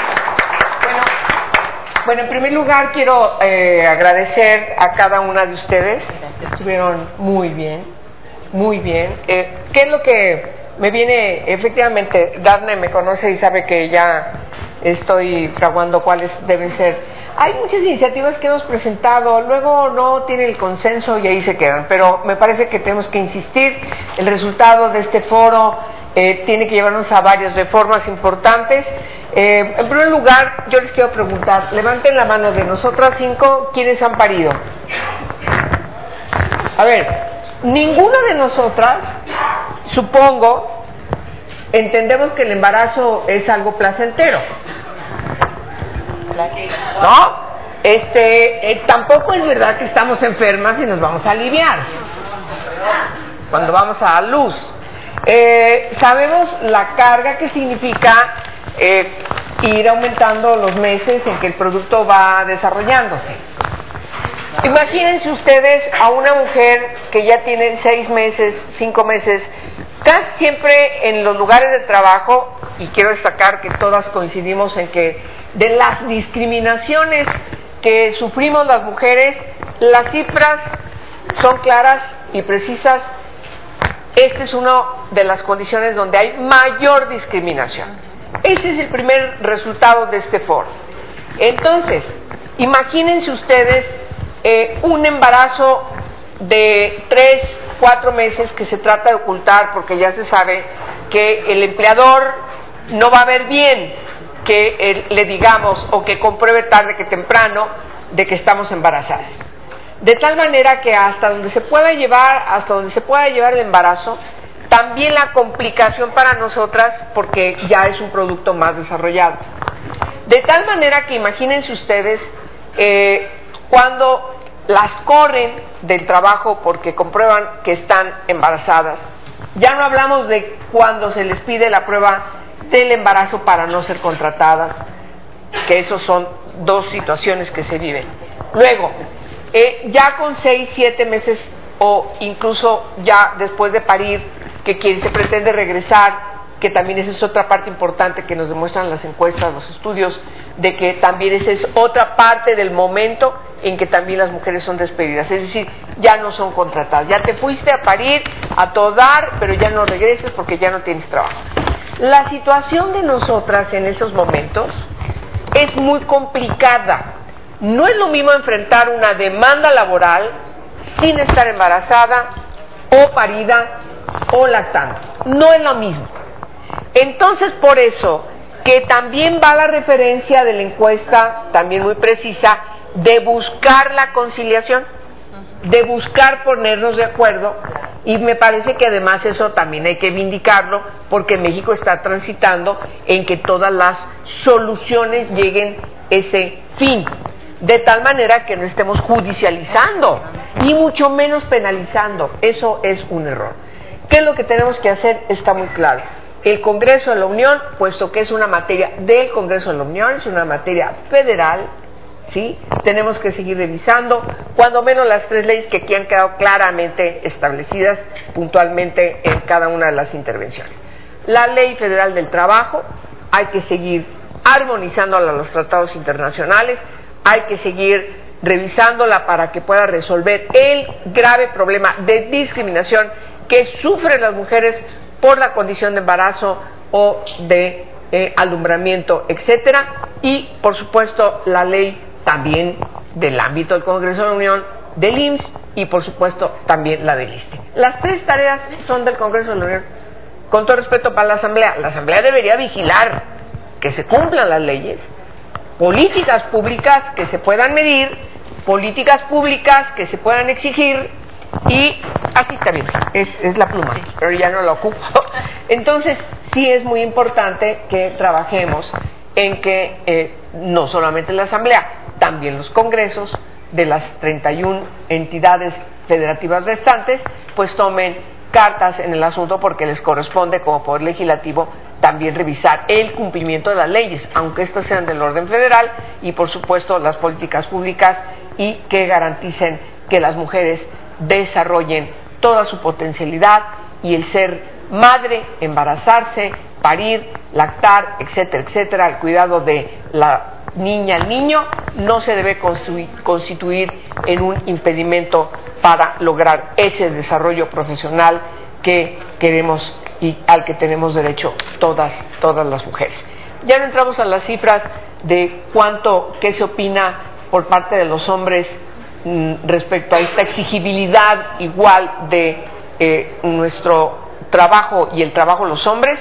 Bueno, bueno, en primer lugar quiero eh, agradecer a cada una de ustedes. Estuvieron muy bien, muy bien. Eh, ¿Qué es lo que me viene? Efectivamente, Dafne me conoce y sabe que ya estoy fraguando cuáles deben ser. Hay muchas iniciativas que hemos presentado, luego no tienen el consenso y ahí se quedan, pero me parece que tenemos que insistir. El resultado de este foro eh, tiene que llevarnos a varias reformas importantes. Eh, en primer lugar, yo les quiero preguntar, levanten la mano de nosotras cinco, ¿quiénes han parido? A ver, ninguna de nosotras, supongo, entendemos que el embarazo es algo placentero, ¿no? Este, eh, tampoco es verdad que estamos enfermas y nos vamos a aliviar cuando vamos a dar luz. Eh, sabemos la carga que significa eh, ir aumentando los meses en que el producto va desarrollándose. Imagínense ustedes a una mujer que ya tiene seis meses, cinco meses, casi siempre en los lugares de trabajo, y quiero destacar que todas coincidimos en que de las discriminaciones que sufrimos las mujeres, las cifras son claras y precisas. Esta es una de las condiciones donde hay mayor discriminación. Ese es el primer resultado de este foro. Entonces, imagínense ustedes eh, un embarazo de tres, cuatro meses que se trata de ocultar porque ya se sabe que el empleador no va a ver bien que eh, le digamos o que compruebe tarde que temprano de que estamos embarazadas. De tal manera que hasta donde se pueda llevar, hasta donde se pueda llevar el embarazo, también la complicación para nosotras, porque ya es un producto más desarrollado. De tal manera que imagínense ustedes, eh, cuando las corren del trabajo porque comprueban que están embarazadas, ya no hablamos de cuando se les pide la prueba del embarazo para no ser contratadas, que esos son dos situaciones que se viven. Luego, Eh, ya con seis, siete meses o incluso ya después de parir, que quien se pretende regresar, que también esa es otra parte importante que nos demuestran las encuestas, los estudios, de que también esa es otra parte del momento en que también las mujeres son despedidas, es decir, ya no son contratadas, ya te fuiste a parir, a todo dar, pero ya no regreses porque ya no tienes trabajo. La situación de nosotras en esos momentos es muy complicada. No es lo mismo enfrentar una demanda laboral sin estar embarazada o parida o lactando. No es lo mismo. Entonces, por eso que también va la referencia de la encuesta, también muy precisa, de buscar la conciliación, de buscar ponernos de acuerdo, y me parece que además eso también hay que vindicarlo, porque México está transitando en que todas las soluciones lleguen a ese fin, de tal manera que no estemos judicializando, ni mucho menos penalizando. Eso es un error. ¿Qué es lo que tenemos que hacer? Está muy claro. El Congreso de la Unión, puesto que es una materia del Congreso de la Unión, es una materia federal, ¿sí? Tenemos que seguir revisando, cuando menos las tres leyes que aquí han quedado claramente establecidas puntualmente en cada una de las intervenciones. La Ley Federal del Trabajo, hay que seguir armonizándola a los tratados internacionales, hay que seguir revisándola para que pueda resolver el grave problema de discriminación que sufren las mujeres por la condición de embarazo o de eh, alumbramiento, etcétera, y por supuesto la ley también del ámbito del Congreso de la Unión, del I M S S y por supuesto también la del ISSSTE. Las tres tareas son del Congreso de la Unión. Con todo respeto para la Asamblea, la Asamblea debería vigilar que se cumplan las leyes, políticas públicas que se puedan medir, políticas públicas que se puedan exigir, y así está bien, es, es la pluma, pero ya no la ocupo. Entonces, sí es muy importante que trabajemos en que eh, no solamente la Asamblea, también los congresos de las treinta y una entidades federativas restantes, pues tomen cartas en el asunto, porque les corresponde como Poder Legislativo también revisar el cumplimiento de las leyes, aunque estas sean del orden federal, y por supuesto las políticas públicas, y que garanticen que las mujeres desarrollen toda su potencialidad, y el ser madre, embarazarse, parir, lactar, etcétera, etcétera, el cuidado de la niña, el niño, no se debe constituir en un impedimento para lograr ese desarrollo profesional que queremos y al que tenemos derecho todas, todas las mujeres. Ya no entramos a las cifras de cuánto, qué se opina por parte de los hombres mmm, respecto a esta exigibilidad igual de eh, nuestro trabajo y el trabajo de los hombres.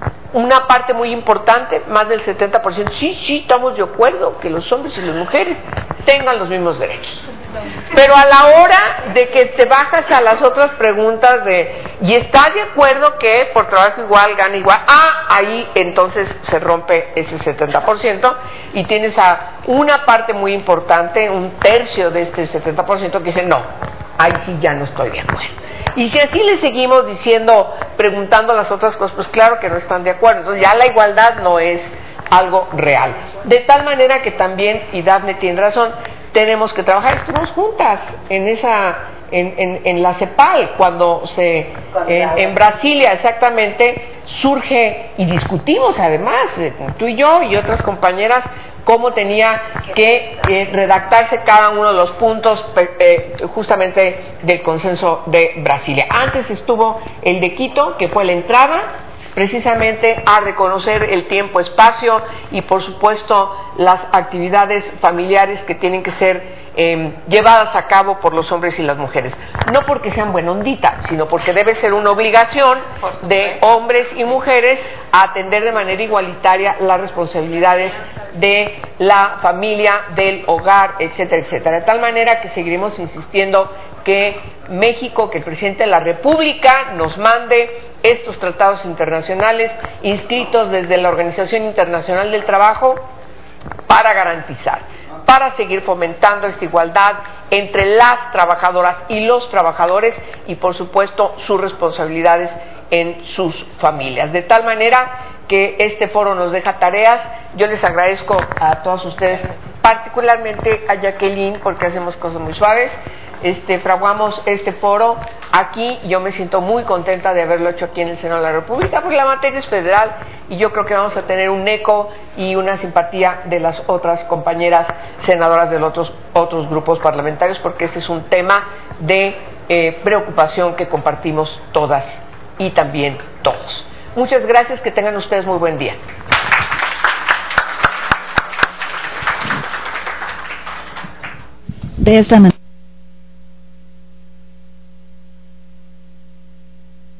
Una parte muy importante, más del setenta por ciento, sí, sí, estamos de acuerdo que los hombres y las mujeres tengan los mismos derechos. Pero a la hora de que te bajas a las otras preguntas de, ¿y está de acuerdo que por trabajo igual gana igual? Ah, ahí entonces se rompe ese setenta por ciento y tienes a una parte muy importante, un tercio de este setenta por ciento que dice, no, ahí sí ya no estoy de acuerdo. Y si así le seguimos diciendo, preguntando las otras cosas, pues claro que no están de acuerdo. Entonces ya la igualdad no es algo real. De tal manera que también, y Dafne tiene razón, tenemos que trabajar, estuvimos juntas en esa, en, en, en la CEPAL, cuando se, en, en Brasilia exactamente, surge, y discutimos además, tú y yo y otras compañeras, cómo tenía que eh, redactarse cada uno de los puntos eh, justamente del consenso de Brasilia. Antes estuvo el de Quito, que fue la entrada, precisamente a reconocer el tiempo, espacio y por supuesto las actividades familiares que tienen que ser eh, llevadas a cabo por los hombres y las mujeres. No porque sean buena ondita, sino porque debe ser una obligación de hombres y mujeres a atender de manera igualitaria las responsabilidades de la familia, del hogar, etcétera, etcétera. De tal manera que seguiremos insistiendo que México, que el presidente de la República nos mande estos tratados internacionales inscritos desde la Organización Internacional del Trabajo para garantizar, para seguir fomentando esta igualdad entre las trabajadoras y los trabajadores y por supuesto sus responsabilidades en sus familias. De tal manera que este foro nos deja tareas. Yo les agradezco a todos ustedes, particularmente a Jacqueline, porque hacemos cosas muy suaves. Este, fraguamos este foro aquí, yo me siento muy contenta de haberlo hecho aquí en el Senado de la República, porque la materia es federal y yo creo que vamos a tener un eco y una simpatía de las otras compañeras senadoras de los otros, otros grupos parlamentarios, porque este es un tema de eh, preocupación que compartimos todas y también todos. Muchas gracias, que tengan ustedes muy buen día. De esta manera.